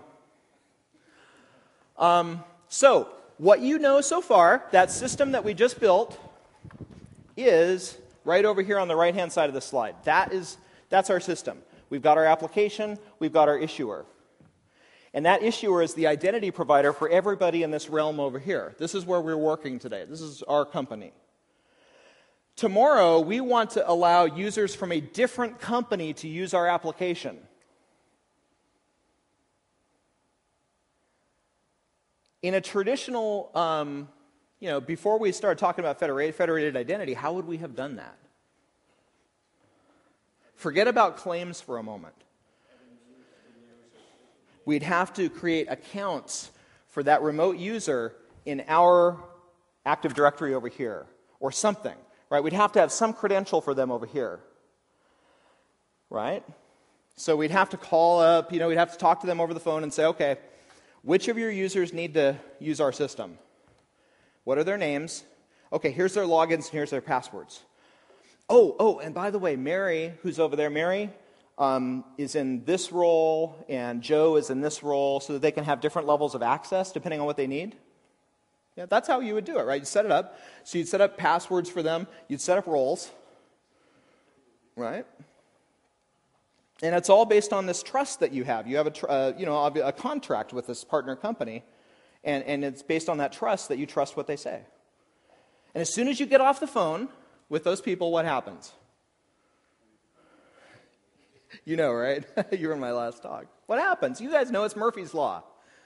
So, what you know so far, that system that we just built, is right over here on the right-hand side of the slide. That's our system. We've got our application, we've got our issuer. And that issuer is the identity provider for everybody in this realm over here. This is where we're working today. This is our company. Tomorrow, we want to allow users from a different company to use our application. In a traditional, before we started talking about federated identity, how would we have done that? Forget about claims for a moment. We'd have to create accounts for that remote user in our Active Directory over here, or something, right? We'd have to have some credential for them over here, right? So we'd have to call up, we'd have to talk to them over the phone and say, okay, which of your users need to use our system? What are their names? Okay, here's their logins and here's their passwords. Oh, and by the way, Mary, who's over there, Mary is in this role and Joe is in this role so that they can have different levels of access depending on what they need. Yeah, that's how you would do it, right? You set it up. So you'd set up passwords for them. You'd set up roles, right? And it's all based on this trust that you have. You have a contract with this partner company, and it's based on that trust that you trust what they say. And as soon as you get off the phone with those people, what happens? You know, right? You were in my last talk. What happens? You guys know it's Murphy's Law.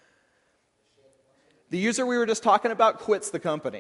The user we were just talking about quits the company.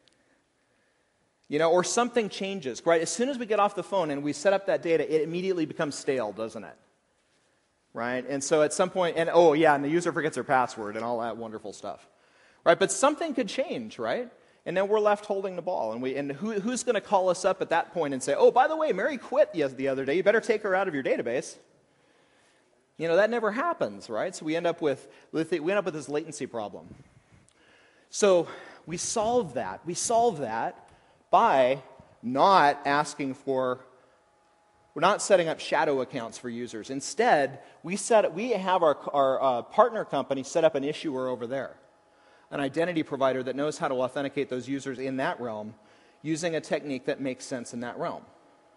Or something changes, right? As soon as we get off the phone and we set up that data, it immediately becomes stale, doesn't it? Right? And so at some point, and the user forgets their password and all that wonderful stuff. Right? But something could change, right? And then we're left holding the ball. And who's going to call us up at that point and say, oh, by the way, Mary quit the other day. You better take her out of your database. That never happens, right? So we end up with this latency problem. So we solve that. We solve that by not we're not setting up shadow accounts for users. Instead, we have our partner company set up an issuer over there, an identity provider that knows how to authenticate those users in that realm using a technique that makes sense in that realm.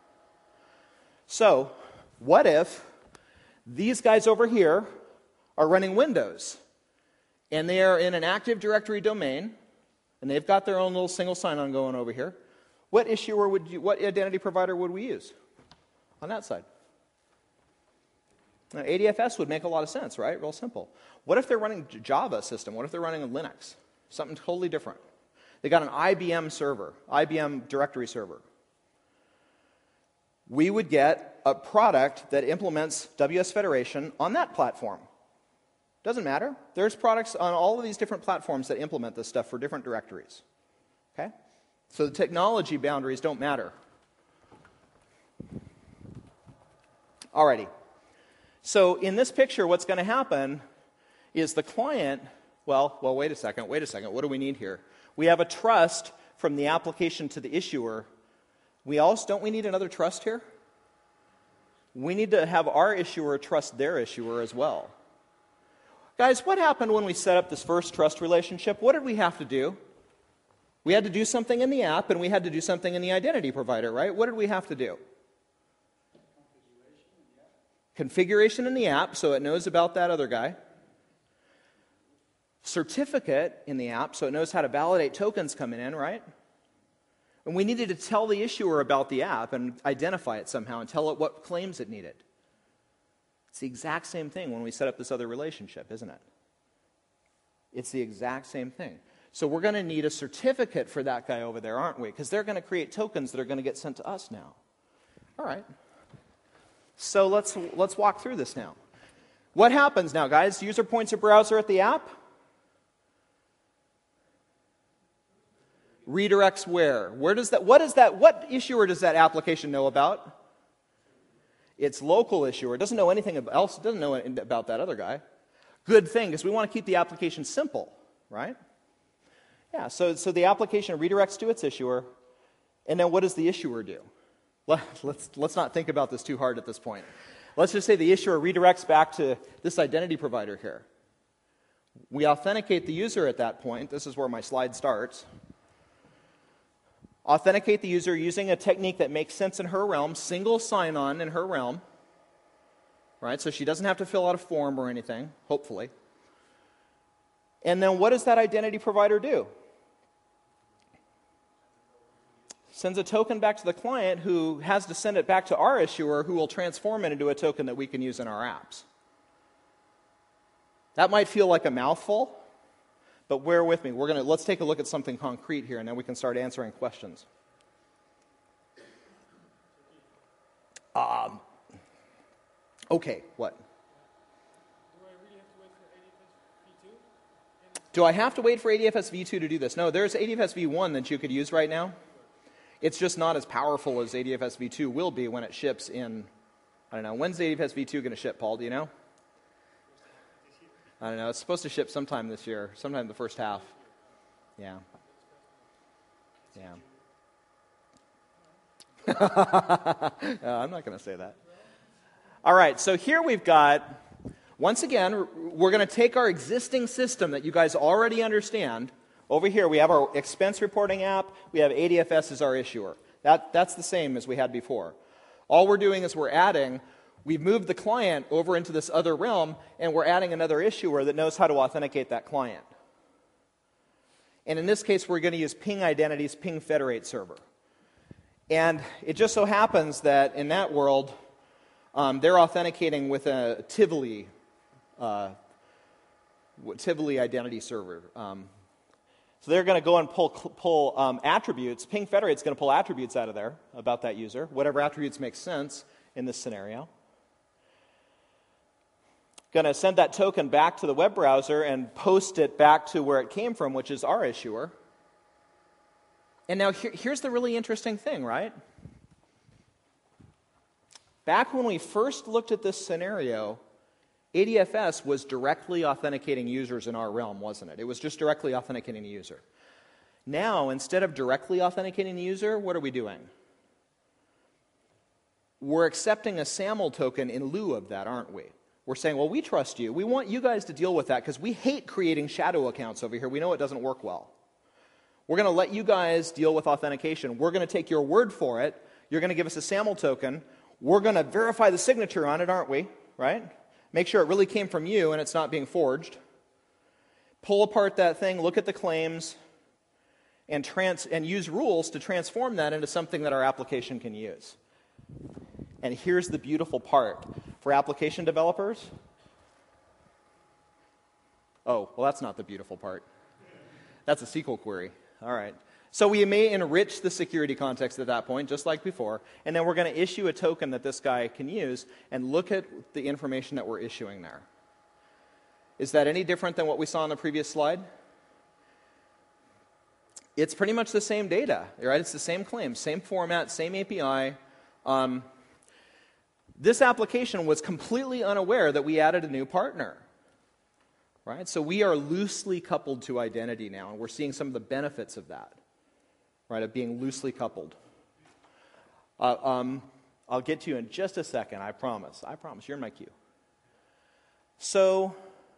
So, what if these guys over here are running Windows, and they are in an Active Directory domain, and they've got their own little single sign-on going over here? What identity provider would we use on that side? Now, ADFS would make a lot of sense, right? Real simple. What if they're running Java system? What if they're running a Linux? Something totally different. They got an IBM server, IBM directory server. We would get a product that implements WS Federation on that platform. Doesn't matter. There's products on all of these different platforms that implement this stuff for different directories. Okay? So the technology boundaries don't matter. Alrighty. So in this picture, what's going to happen is the client, wait a second. What do we need here? We have a trust from the application to the issuer. Don't we need another trust here? We need to have our issuer trust their issuer as well. Guys, what happened when we set up this first trust relationship? What did we have to do? We had to do something in the app, and we had to do something in the identity provider, right? What did we have to do? configuration in the app, so it knows about that other guy. Certificate in the app, so it knows how to validate tokens coming in, right? And we needed to tell the issuer about the app and identify it somehow and tell it what claims it needed. It's the exact same thing when we set up this other relationship, isn't it? It's the exact same thing. So we're going to need a certificate for that guy over there, aren't we? Because they're going to create tokens that are going to get sent to us now. All right. So let's walk through this now. What happens now, guys? User points a browser at the app. Redirects where? What issuer does that application know about? Its local issuer. It doesn't know anything else. It doesn't know about that other guy. Good thing, because we want to keep the application simple, right? Yeah, so the application redirects to its issuer, and then what does the issuer do? Let's not think about this too hard at this point. Let's just say the issuer redirects back to this identity provider here. We authenticate the user at that point. This is where my slide starts. Authenticate the user using a technique that makes sense in her realm, single sign-on in her realm, right? So she doesn't have to fill out a form or anything, hopefully. And then what does that identity provider do? Sends a token back to the client who has to send it back to our issuer who will transform it into a token that we can use in our apps. That might feel like a mouthful, but bear with me. Let's take a look at something concrete here, and then we can start answering questions. Okay, what? Do I have to wait for ADFS v2 to do this? No, there's ADFS v1 that you could use right now. It's just not as powerful as ADFS v2 will be when it ships in, I don't know, when's ADFS v2 going to ship, Paul? Do you know? I don't know. It's supposed to ship sometime this year, sometime in the first half. Yeah. I'm not going to say that. All right, so here we've got, once again, we're going to take our existing system that you guys already understand. Over here, we have our expense reporting app. We have ADFS as our issuer. That's the same as we had before. All we're doing is we've moved the client over into this other realm, and we're adding another issuer that knows how to authenticate that client. And in this case, we're going to use Ping Identity's Ping Federate server. And it just so happens that in that world, they're authenticating with a Tivoli identity server. So they're going to go and pull attributes. Ping Federate's going to pull attributes out of there about that user, whatever attributes make sense in this scenario. Going to send that token back to the web browser and post it back to where it came from, which is our issuer. And now here's the really interesting thing, right? Back when we first looked at this scenario, ADFS was directly authenticating users in our realm, wasn't it? It was just directly authenticating the user. Now, instead of directly authenticating the user, what are we doing? We're accepting a SAML token in lieu of that, aren't we? We're saying, well, we trust you. We want you guys to deal with that because we hate creating shadow accounts over here. We know it doesn't work well. We're going to let you guys deal with authentication. We're going to take your word for it. You're going to give us a SAML token. We're going to verify the signature on it, aren't we? Right? Make sure it really came from you and it's not being forged. Pull apart that thing, look at the claims, and use rules to transform that into something that our application can use. And here's the beautiful part. For application developers, oh, well, that's not the beautiful part. That's a SQL query. All right. So we may enrich the security context at that point, just like before, and then we're going to issue a token that this guy can use and look at the information that we're issuing there. Is that any different than what we saw on the previous slide? It's pretty much the same data, right? It's the same claims, same format, same API. This application was completely unaware that we added a new partner. Right? So we are loosely coupled to identity now, and we're seeing some of the benefits of that, right, of being loosely coupled. I'll get to you in just a second, I promise. I promise. You're in my queue. So,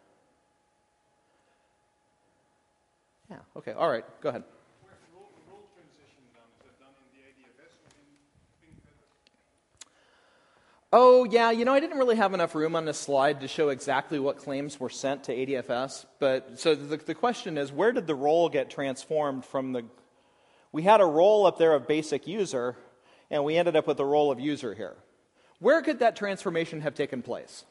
yeah, okay, all right, go ahead. Where's the role transition done? Is that done in the ADFS or in Ping Oh, yeah, I didn't really have enough room on this slide to show exactly what claims were sent to ADFS. But so the question is, where did the role get transformed from the... We had a role up there of basic user, and we ended up with the role of user here. Where could that transformation have taken place?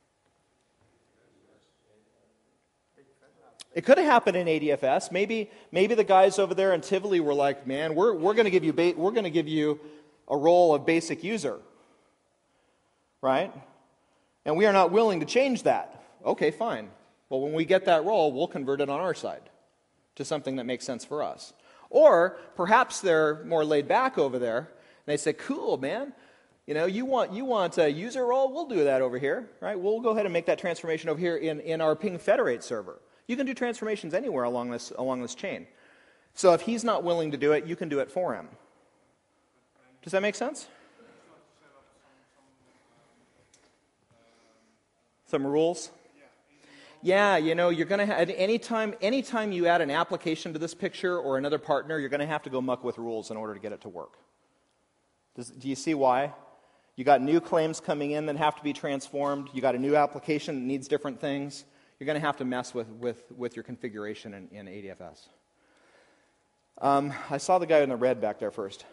It could have happened in ADFS. Maybe the guys over there in Tivoli were like, man, we're going to give you a role of basic user. Right? And we are not willing to change that. Okay, fine. Well, when we get that role, we'll convert it on our side to something that makes sense for us. Or perhaps they're more laid back over there, and they say, cool, man. You want a user role? We'll do that over here. Right? We'll go ahead and make that transformation over here in our ping federate server. You can do transformations anywhere along this chain. So if he's not willing to do it, you can do it for him. Does that make sense? Some rules? Yeah, you're going to have, anytime you add an application to this picture or another partner, you're going to have to go muck with rules in order to get it to work. Do you see why? You got new claims coming in that have to be transformed. You got a new application that needs different things. You're going to have to mess with your configuration in ADFS. I saw the guy in the red back there first.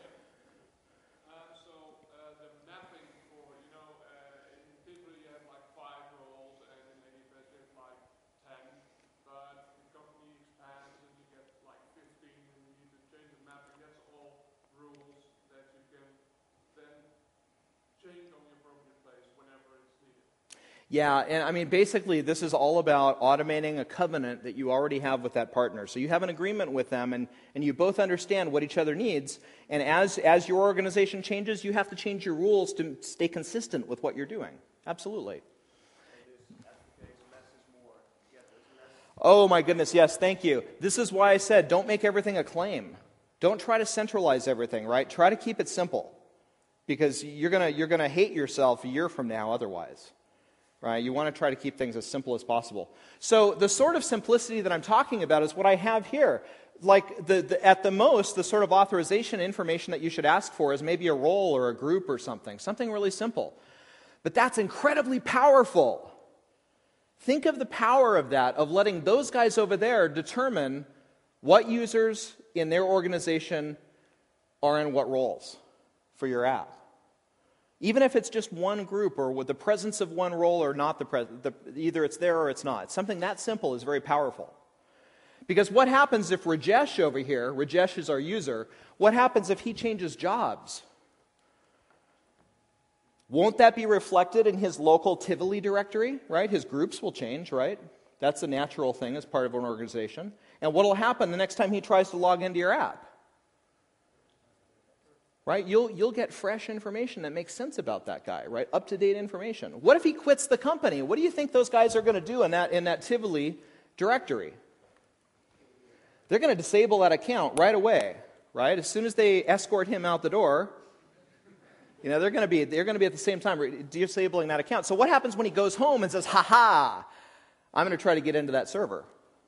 Yeah, and basically this is all about automating a covenant that you already have with that partner. So you have an agreement with them, and you both understand what each other needs, and as your organization changes, you have to change your rules to stay consistent with what you're doing. Absolutely. Oh my goodness, yes, thank you. This is why I said don't make everything a claim. Don't try to centralize everything, right? Try to keep it simple, because you're gonna hate yourself a year from now otherwise. Right? You want to try to keep things as simple as possible. So the sort of simplicity that I'm talking about is what I have here. Like at the most, the sort of authorization information that you should ask for is maybe a role or a group or something really simple. But that's incredibly powerful. Think of the power of that, of letting those guys over there determine what users in their organization are in what roles for your app. Even if it's just one group or with the presence of one role or not, either it's there or it's not. Something that simple is very powerful. Because what happens if Rajesh over here, Rajesh is our user, what happens if he changes jobs? Won't that be reflected in his local Tivoli directory, right? His groups will change, right? That's a natural thing as part of an organization. And what will happen the next time he tries to log into your app? Right? You'll get fresh information that makes sense about that guy, right? Up-to-date information. What if he quits the company? What do you think those guys are going to do in that Tivoli directory? They're going to disable that account right away, right? As soon as they escort him out the door, they're going to be at the same time disabling that account. So what happens when he goes home and says, "Ha-ha, I'm going to try to get into that server"?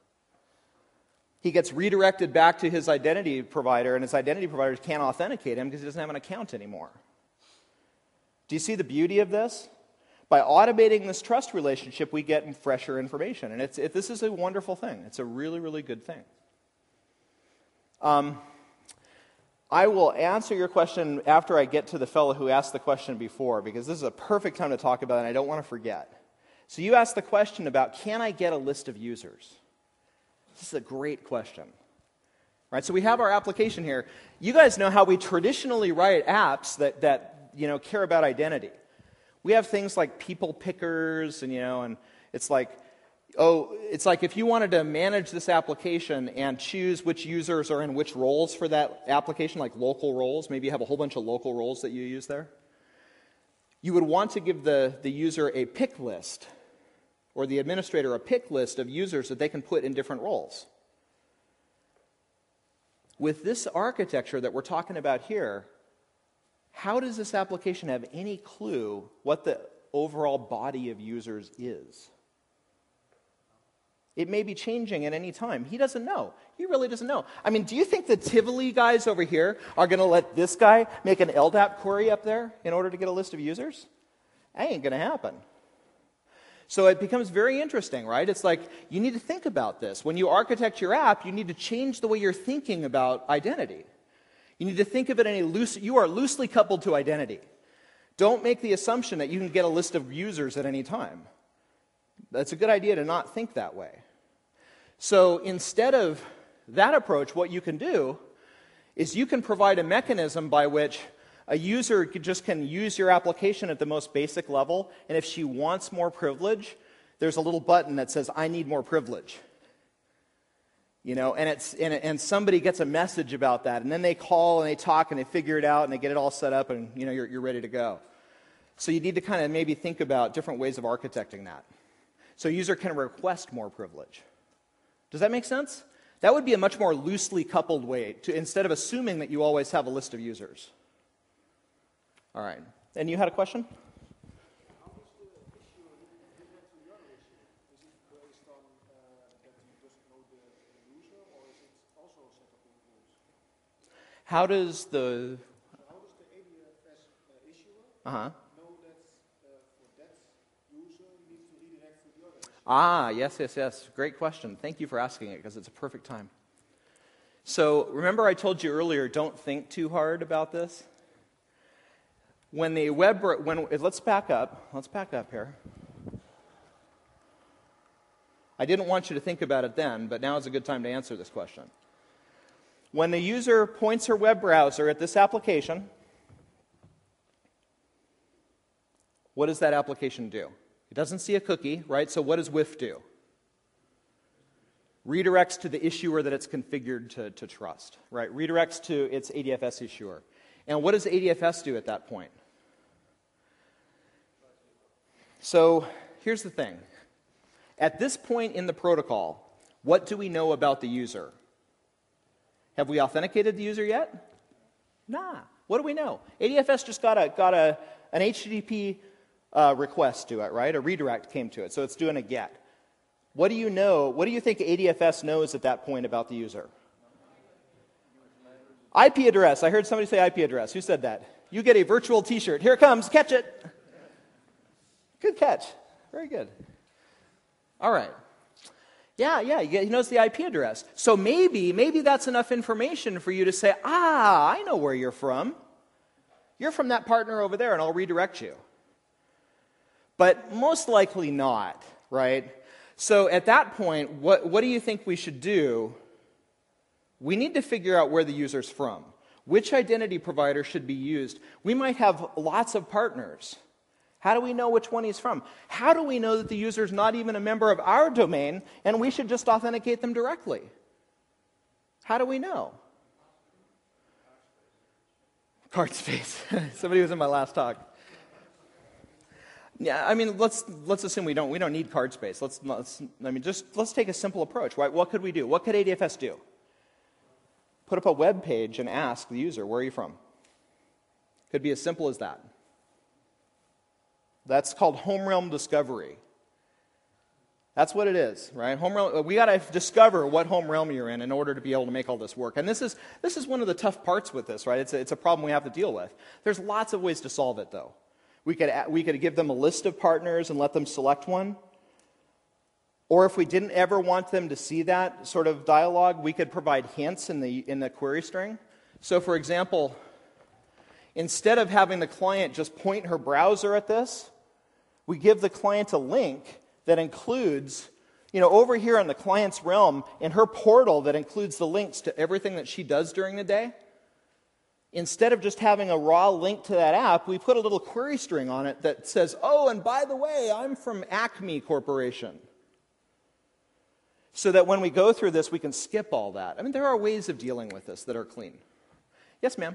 He gets redirected back to his identity provider, and his identity provider can't authenticate him because he doesn't have an account anymore. Do you see the beauty of this? By automating this trust relationship, we get fresher information, and this is a wonderful thing. It's a really, really good thing. I will answer your question after I get to the fellow who asked the question before, because this is a perfect time to talk about it, and I don't want to forget. So you asked the question about, can I get a list of users? This is a great question. Right, so we have our application here. You guys know how we traditionally write apps that care about identity. We have things like people pickers, and it's like if you wanted to manage this application and choose which users are in which roles for that application, like local roles, maybe you have a whole bunch of local roles that you use there. You would want to give the user a pick list, or the administrator a pick list of users that they can put in different roles. With this architecture that we're talking about here, how does this application have any clue what the overall body of users is? It may be changing at any time. He doesn't know. He really doesn't know. I mean, do you think the Tivoli guys over here are going to let this guy make an LDAP query up there in order to get a list of users? That ain't going to happen. So it becomes very interesting, right? It's like you need to think about this. When you architect your app, you need to change the way you're thinking about identity. You need to think of it you are loosely coupled to identity. Don't make the assumption that you can get a list of users at any time. That's a good idea to not think that way. So instead of that approach, what you can do is you can provide a mechanism by which a user just can use your application at the most basic level, and if she wants more privilege, there's a little button that says, I need more privilege. And somebody gets a message about that, and then they call and they talk and they figure it out and they get it all set up, and you're ready to go. So you need to kind of maybe think about different ways of architecting that. So a user can request more privilege. Does that make sense? That would be a much more loosely coupled way to, instead of assuming that you always have a list of users. All right. And you had a question? How does the issue relate to the other issue? Is it based on that you just know the user, or is it also set up in rules? How does the ADFS issuer Uh-huh. know that for that user you need to redirect to the other issue? Yes. Great question. Thank you for asking it, because it's a perfect time. So remember I told you earlier, don't think too hard about this? Let's back up here. I didn't want you to think about it then, but now is a good time to answer this question. When the user points her web browser at this application, what does that application do? It doesn't see a cookie, right? So what does WIF do? Redirects to the issuer that it's configured to trust, right? Redirects to its ADFS issuer. And what does ADFS do at that point? So here's the thing. At this point in the protocol, what do we know about the user? Have we authenticated the user yet? Nah. What do we know? ADFS just got an HTTP request to it, right? A redirect came to it, so it's doing a GET. What do you know? What do you think ADFS knows at that point about the user? IP address. I heard somebody say IP address. Who said that? You get a virtual t-shirt. Here it comes. Catch it. Good catch. Very good. All right. Yeah, he knows the IP address. So maybe that's enough information for you to say, I know where you're from. You're from that partner over there, and I'll redirect you. But most likely not, right? So at that point, what do you think we should do? We need to figure out where the user's from. Which identity provider should be used? We might have lots of partners. How do we know which one he's from? How do we know that the user's not even a member of our domain and we should just authenticate them directly? How do we know? Card space. Somebody was in my last talk. Yeah, I mean, let's assume we don't need card space. Let's take a simple approach, right? What could we do? What could ADFS do? Put up a web page and ask the user, where are you from? Could be as simple as that. That's called home realm discovery. That's what it is, right? Home realm, we got to discover what home realm you're in order to be able to make all this work. And this is one of the tough parts with this, right? It's a problem we have to deal with. There's lots of ways to solve it, though. We could give them a list of partners and let them select one. Or if we didn't ever want them to see that sort of dialogue, we could provide hints in the query string. So, for example, instead of having the client just point her browser at this, we give the client a link that includes, over here in the client's realm, in her portal that includes the links to everything that she does during the day. Instead of just having a raw link to that app, we put a little query string on it that says, oh, and by the way, I'm from Acme Corporation. So that when we go through this, we can skip all that. I mean, there are ways of dealing with this that are clean. Yes, ma'am?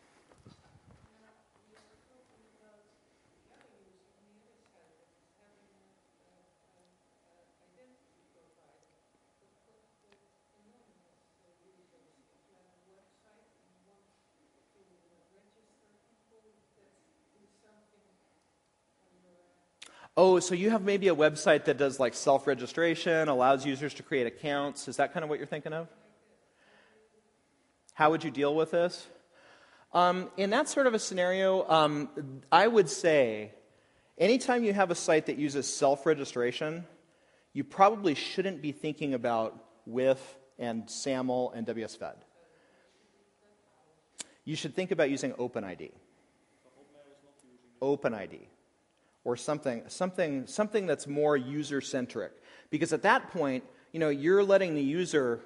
Oh, so you have maybe a website that does like self-registration, allows users to create accounts. Is that kind of what you're thinking of? How would you deal with this? In that sort of a scenario, I would say Anytime you have a site that uses self-registration, you probably shouldn't be thinking about WIF and SAML and WSFed. You should think about using OpenID. OpenID. Or something that's more user-centric. Because at that point, you're letting the user,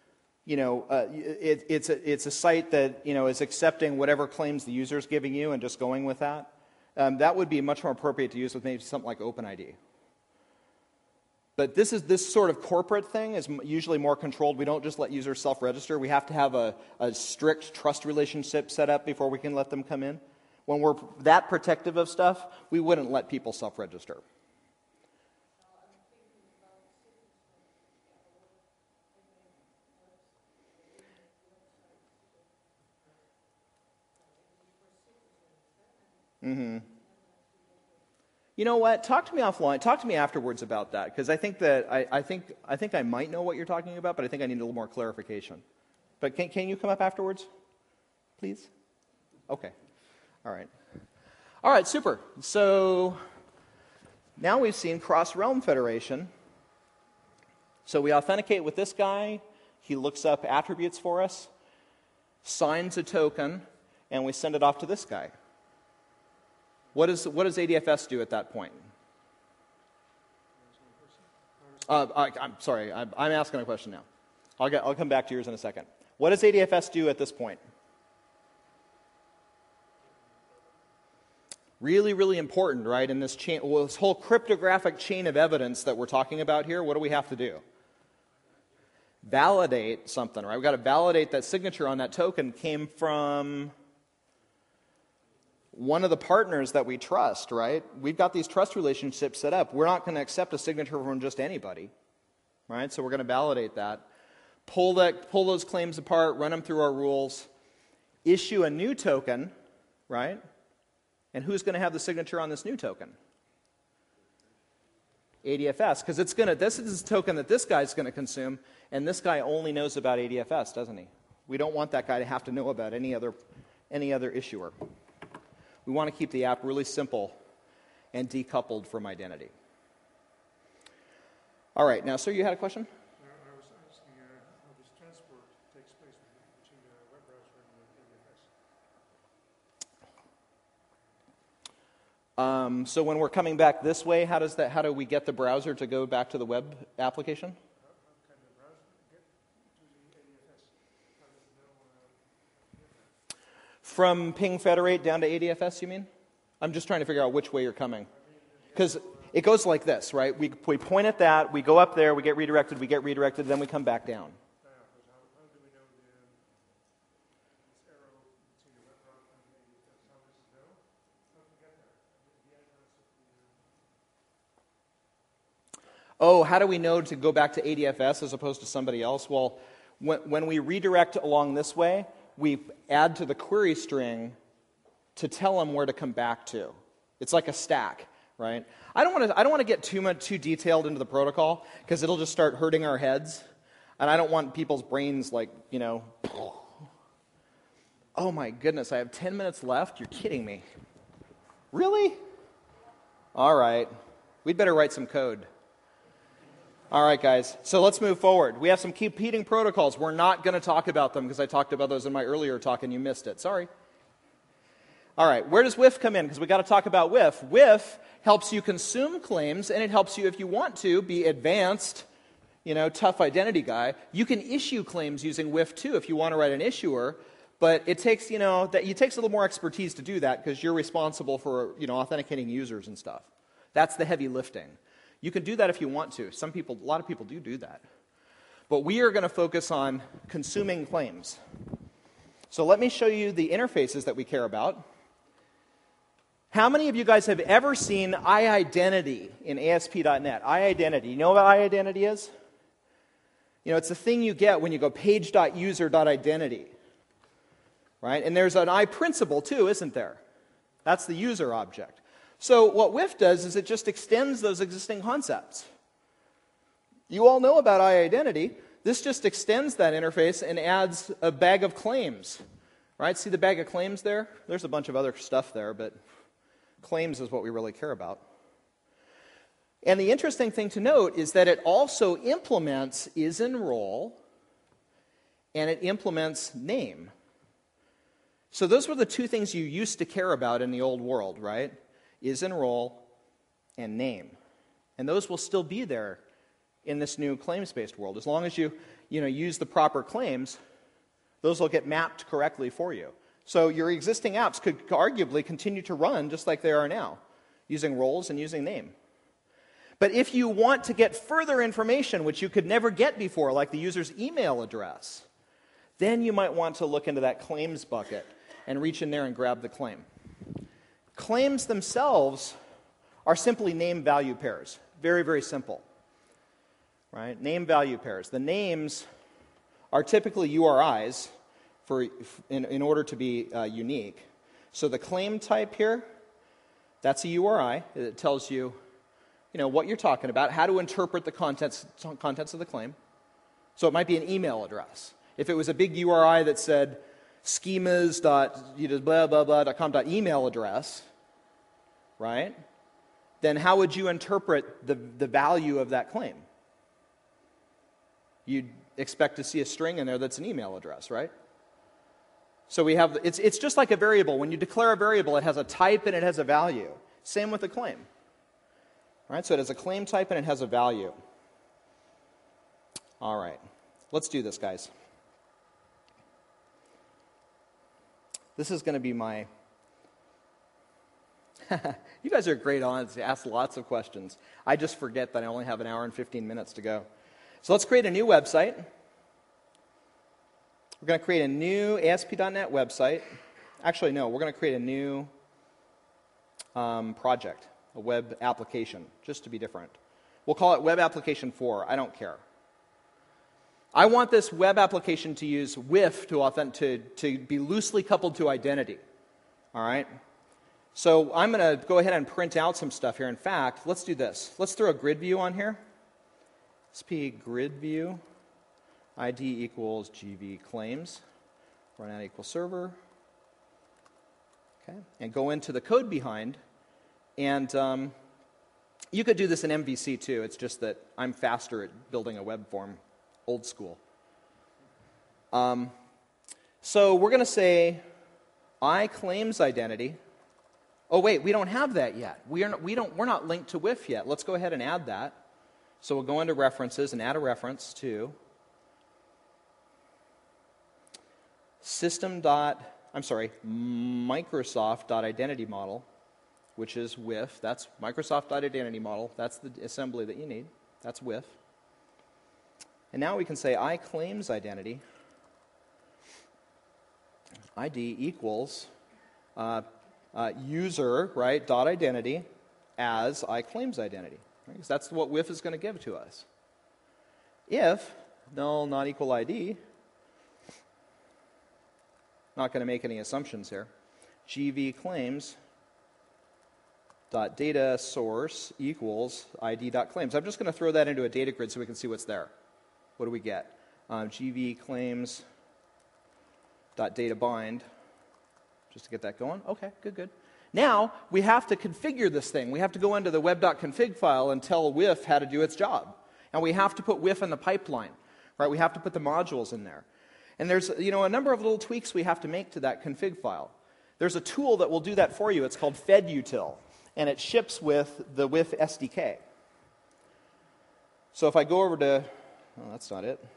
it's a site that, is accepting whatever claims the user's giving you and just going with that. That would be much more appropriate to use with maybe something like OpenID. But this sort of corporate thing is usually more controlled. We don't just let users self-register. We have to have a strict trust relationship set up before we can let them come in. When we're that protective of stuff, we wouldn't let people self-register. Mm-hmm. You know what? Talk to me offline. Talk to me afterwards about that, because I think that I think I might know what you're talking about, but I think I need a little more clarification. But can you come up afterwards, please? Okay. All right, super. So now we've seen cross-realm federation. So we authenticate with this guy. He looks up attributes for us, signs a token, and we send it off to this guy. What does ADFS do at that point? I'm sorry, I'm asking a question now. I'll come back to yours in a second. What does ADFS do at this point? Really, really important, right? In this chain, this whole cryptographic chain of evidence that we're talking about here, what do we have to do? Validate something, right? We've got to validate that signature on that token came from one of the partners that we trust, right? We've got these trust relationships set up. We're not going to accept a signature from just anybody, right? So we're going to validate that. Pull those claims apart, run them through our rules, issue a new token, right? And who's going to have the signature on this new token? ADFS, because this is a token that this guy's going to consume, and this guy only knows about ADFS, doesn't he? We don't want that guy to have to know about any other issuer. We want to keep the app really simple and decoupled from identity. All right, now, sir, you had a question? I was asking how this transport takes place between the web browser and ADFS. So when we're coming back this way, how do we get the browser to go back to the web application? How can the browser get to the ADFS? How does it know? From ping federate down to ADFS, you mean? I'm just trying to figure out which way you're coming. Because it goes like this, right? We point at that, we go up there, we get redirected, then we come back down. How do we know this arrow between the web browser and ADFS? How does it know? How do we get there? The address of the... Oh, how do we know to go back to ADFS as opposed to somebody else? Well, when we redirect along this way, we add to the query string to tell them where to come back to. It's like a stack, right? I don't want to get too detailed into the protocol because it'll just start hurting our heads, and I don't want people's brains oh my goodness, I have 10 minutes left? You're kidding me. Really? All right. We'd better write some code. All right, guys. So let's move forward. We have some competing protocols. We're not going to talk about them because I talked about those in my earlier talk and you missed it. Sorry. All right. Where does WIF come in? Because we've got to talk about WIF. WIF helps you consume claims, and it helps you, if you want to, be advanced, tough identity guy. You can issue claims using WIF too if you want to write an issuer, but it takes, it takes a little more expertise to do that because you're responsible for, authenticating users and stuff. That's the heavy lifting. You can do that if you want to. A lot of people do that. But we are going to focus on consuming claims. So let me show you the interfaces that we care about. How many of you guys have ever seen iIdentity in ASP.NET? iIdentity. You know what iIdentity is? It's the thing you get when you go page.user.identity. Right? And there's an iPrincipal too, isn't there? That's the user object. So what WIF does is it just extends those existing concepts. You all know about iIdentity. This just extends that interface and adds a bag of claims. Right? See the bag of claims there? There's a bunch of other stuff there, but Claims is what we really care about. And the interesting thing to note is that it also implements isEnroll, and it implements name. So those were the two things you used to care about in the old world, right? isEnroll and name. And those will still be there in this new claims-based world. As long as you use the proper claims, those will get mapped correctly for you. So your existing apps could arguably continue to run just like they are now, using roles and using name. But if you want to get further information, which you could never get before, like the user's email address, then you might want to look into that claims bucket and reach in there and grab the claim. Claims themselves are simply name-value pairs. Very, very simple. Right? Name-value pairs. The names are typically URIs in order to be unique. So the claim type here, that's a URI. It tells you, what you're talking about, how to interpret the contents of the claim. So it might be an email address. If it was a big URI that said schemas.com.email address, right? Then how would you interpret the value of that claim? You'd expect to see a string in there that's an email address, right? So we have, it's just like a variable. When you declare a variable, it has a type and it has a value. Same with a claim. Right? So it has a claim type and it has a value. All right. Let's do this, guys. This is going to be my... You guys are great on it. Ask lots of questions. I just forget that I only have an hour and 15 minutes to go. So let's create a new website. We're going to create a new ASP.NET website. Actually, no, we're going to create a new project, a web application, just to be different. We'll call it Web Application 4. I don't care. I want this web application to use WIF to be loosely coupled to identity. All right? So I'm going to go ahead and print out some stuff here. In fact, let's do this. Let's throw a grid view on here. SP grid view, ID equals GV claims, run out equals server. Okay, and go into the code behind. And you could do this in MVC too. It's just that I'm faster at building a web form, old school. So we're going to say iClaims identity. Oh wait, we don't have that yet. We're not linked to WIF yet. Let's go ahead and add that. So we'll go into references and add a reference to Microsoft.identity model, which is WIF. That's Microsoft.identity model. That's the assembly that you need. That's WIF. And now we can say iClaims identity. ID equals user, right, dot identity as iClaims identity. Right? Because that's what WIF is going to give to us. If null not equal ID, not going to make any assumptions here. GV claims dot data source equals ID dot claims. I'm just going to throw that into a data grid so we can see what's there. What do we get? GV claims dot data bind, just to get that going. Okay, good. Now we have to configure this thing. We have to go into the web.config file and tell WIF how to do its job, and we have to put WIF in the pipeline. Right? We have to put the modules in there. And there's a number of little tweaks we have to make to that config file. There's a tool that will do that for you. It's called fedutil, and it ships with the WIF SDK. So if I go over to, oh, that's not it.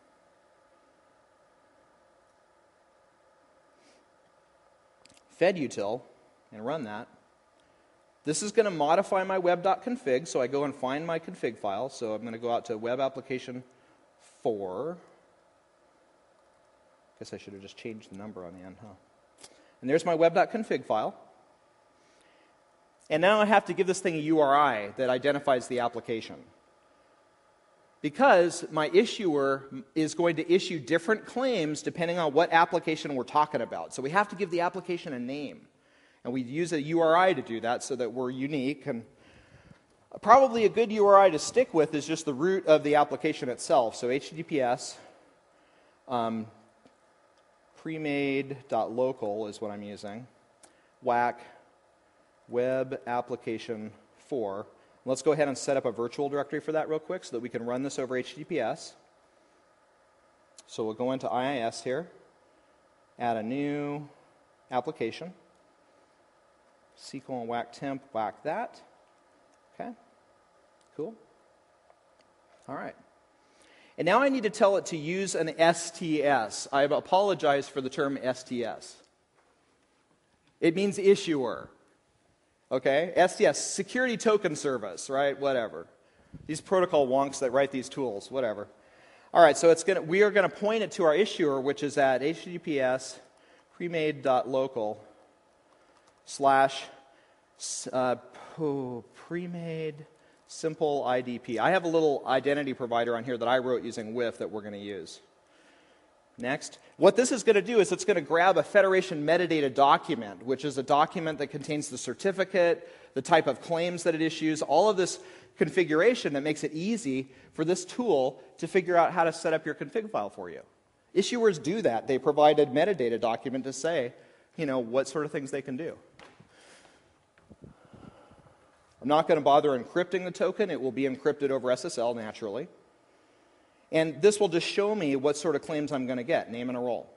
Fedutil, and run that. This is going to modify my web.config, so I go and find my config file. So I'm going to go out to Web Application 4. Guess I should have just changed the number on the end, huh? And there's my web.config file. And now I have to give this thing a URI that identifies the application. Because my issuer is going to issue different claims depending on what application we're talking about. So we have to give the application a name. And we use a URI to do that so that we're unique. And probably a good URI to stick with is just the root of the application itself. So HTTPS premade.local is what I'm using. Whack web application 4. Let's go ahead and set up a virtual directory for that real quick so that we can run this over HTTPS. So we'll go into IIS here, add a new application, SQL and whack temp, whack that. Okay, cool. All right. And now I need to tell it to use an STS. I apologize for the term STS. It means issuer. Okay? STS, security token service, right? Whatever. These protocol wonks that write these tools, whatever. All right, so we are going to point it to our issuer, which is at https premade.local / premade simple IDP. I have a little identity provider on here that I wrote using WIF that we're going to use. Next. What this is going to do is it's going to grab a federation metadata document, which is a document that contains the certificate, the type of claims that it issues, all of this configuration that makes it easy for this tool to figure out how to set up your config file for you. Issuers do that. They provide a metadata document to say, what sort of things they can do. I'm not going to bother encrypting the token. It will be encrypted over SSL naturally. And this will just show me what sort of claims I'm going to get, name and a role.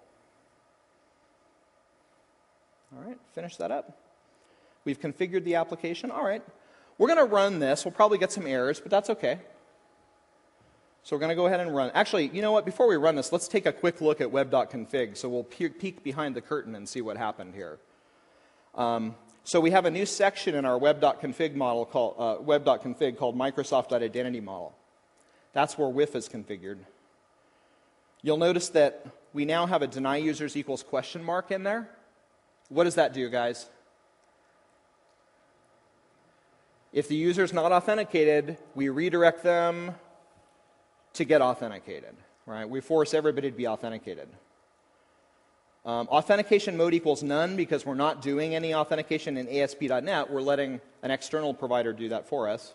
All right, finish that up. We've configured the application. All right, we're going to run this. We'll probably get some errors, but that's okay. So we're going to go ahead and run. Actually, you know what? Before we run this, let's take a quick look at web.config. So we'll peek behind the curtain and see what happened here. So we have a new section in our web.config model called Microsoft.identity model. That's where WIF is configured. You'll notice that we now have a deny users equals question mark in there. What does that do, guys? If the user's not authenticated, we redirect them to get authenticated. Right? We force everybody to be authenticated. Authentication mode equals none because we're not doing any authentication in ASP.NET. We're letting an external provider do that for us.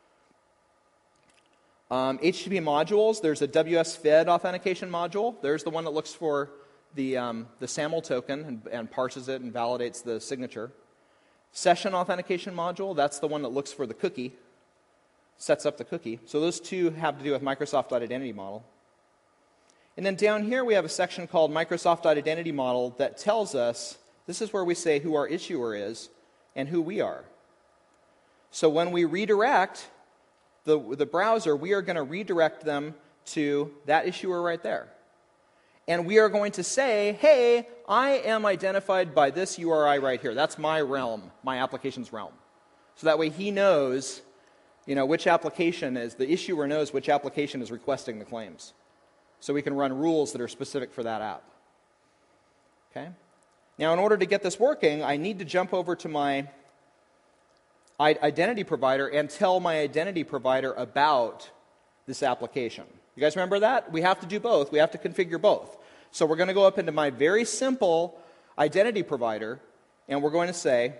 HTTP modules, there's a WS-Fed authentication module. There's the one that looks for the SAML token and parses it and validates the signature. Session authentication module, that's the one that looks for the cookie, sets up the cookie. So those two have to do with Microsoft.identity model. And then down here we have a section called Microsoft.identity model that tells us, this is where we say who our issuer is and who we are. So when we redirect the browser, we are going to redirect them to that issuer right there. And we are going to say, hey, I am identified by this URI right here. That's my realm, my application's realm. So that way he knows, which application is, the issuer knows which application is requesting the claims. So we can run rules that are specific for that app. Okay? Now, in order to get this working, I need to jump over to my identity provider and tell my identity provider about this application. You guys remember that? We have to do both. We have to configure both. So we're going to go up into my very simple identity provider, and we're going to say,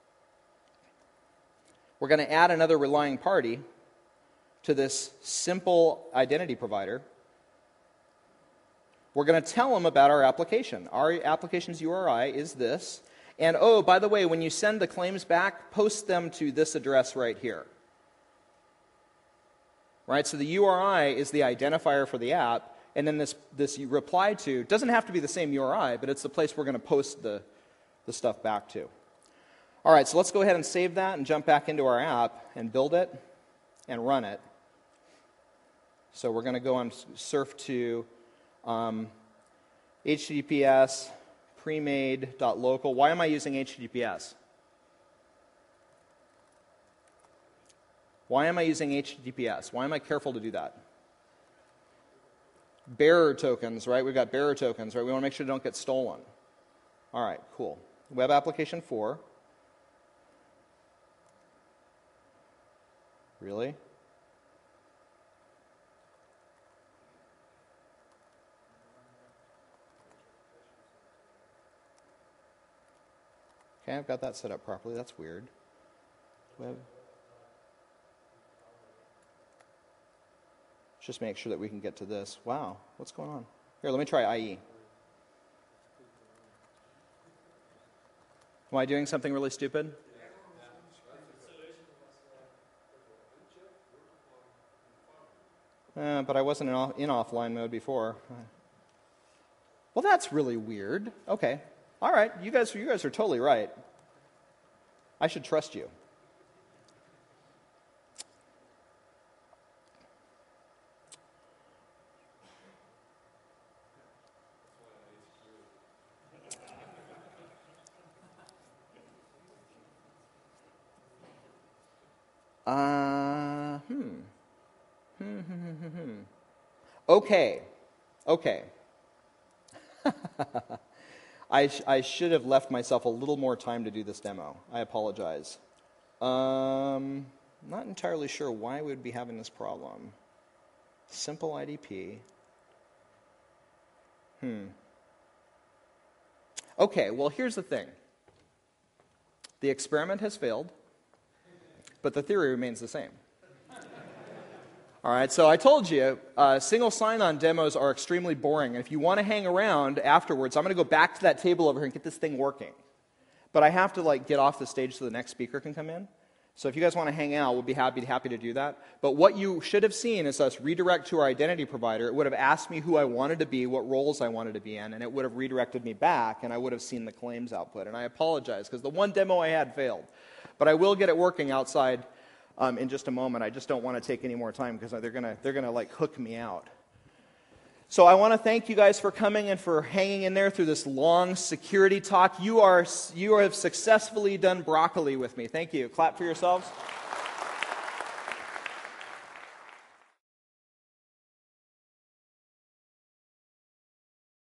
we're going to add another relying party to this simple identity provider. We're going to tell them about our application. Our application's URI is this. And oh, by the way, when you send the claims back, post them to this address right here. Right? So the URI is the identifier for the app, and then this reply to doesn't have to be the same URI, but it's the place we're going to post the stuff back to. All right, so let's go ahead and save that and jump back into our app and build it and run it. So we're going to go and surf to HTTPS premade.local. Why am I using HTTPS? Why am I using HTTPS? Why am I careful to do that? Bearer tokens, right? We've got bearer tokens, right? We want to make sure they don't get stolen. All right, cool. Web application 4. Really? Okay, I've got that set up properly. That's weird. Web. Let's just make sure that we can get to this. Wow, what's going on? Here, let me try IE. Am I doing something really stupid? but I wasn't in offline mode before. Well, that's really weird. Okay. All right. You guys are totally right. I should trust you. Okay. I should have left myself a little more time to do this demo. I apologize. Not entirely sure why we would be having this problem. Simple IDP. Okay, well, here's the thing. The experiment has failed, but the theory remains the same. All right, so I told you, single sign-on demos are extremely boring. And if you want to hang around afterwards, I'm going to go back to that table over here and get this thing working. But I have to get off the stage so the next speaker can come in. So if you guys want to hang out, we'll be happy to do that. But what you should have seen is us redirect to our identity provider. It would have asked me who I wanted to be, what roles I wanted to be in, and it would have redirected me back, and I would have seen the claims output. And I apologize, because the one demo I had failed. But I will get it working outside in just a moment. I just don't want to take any more time, because they're gonna hook me out. So I want to thank you guys for coming and for hanging in there through this long security talk. You have successfully done broccoli with me. Thank you. Clap for yourselves.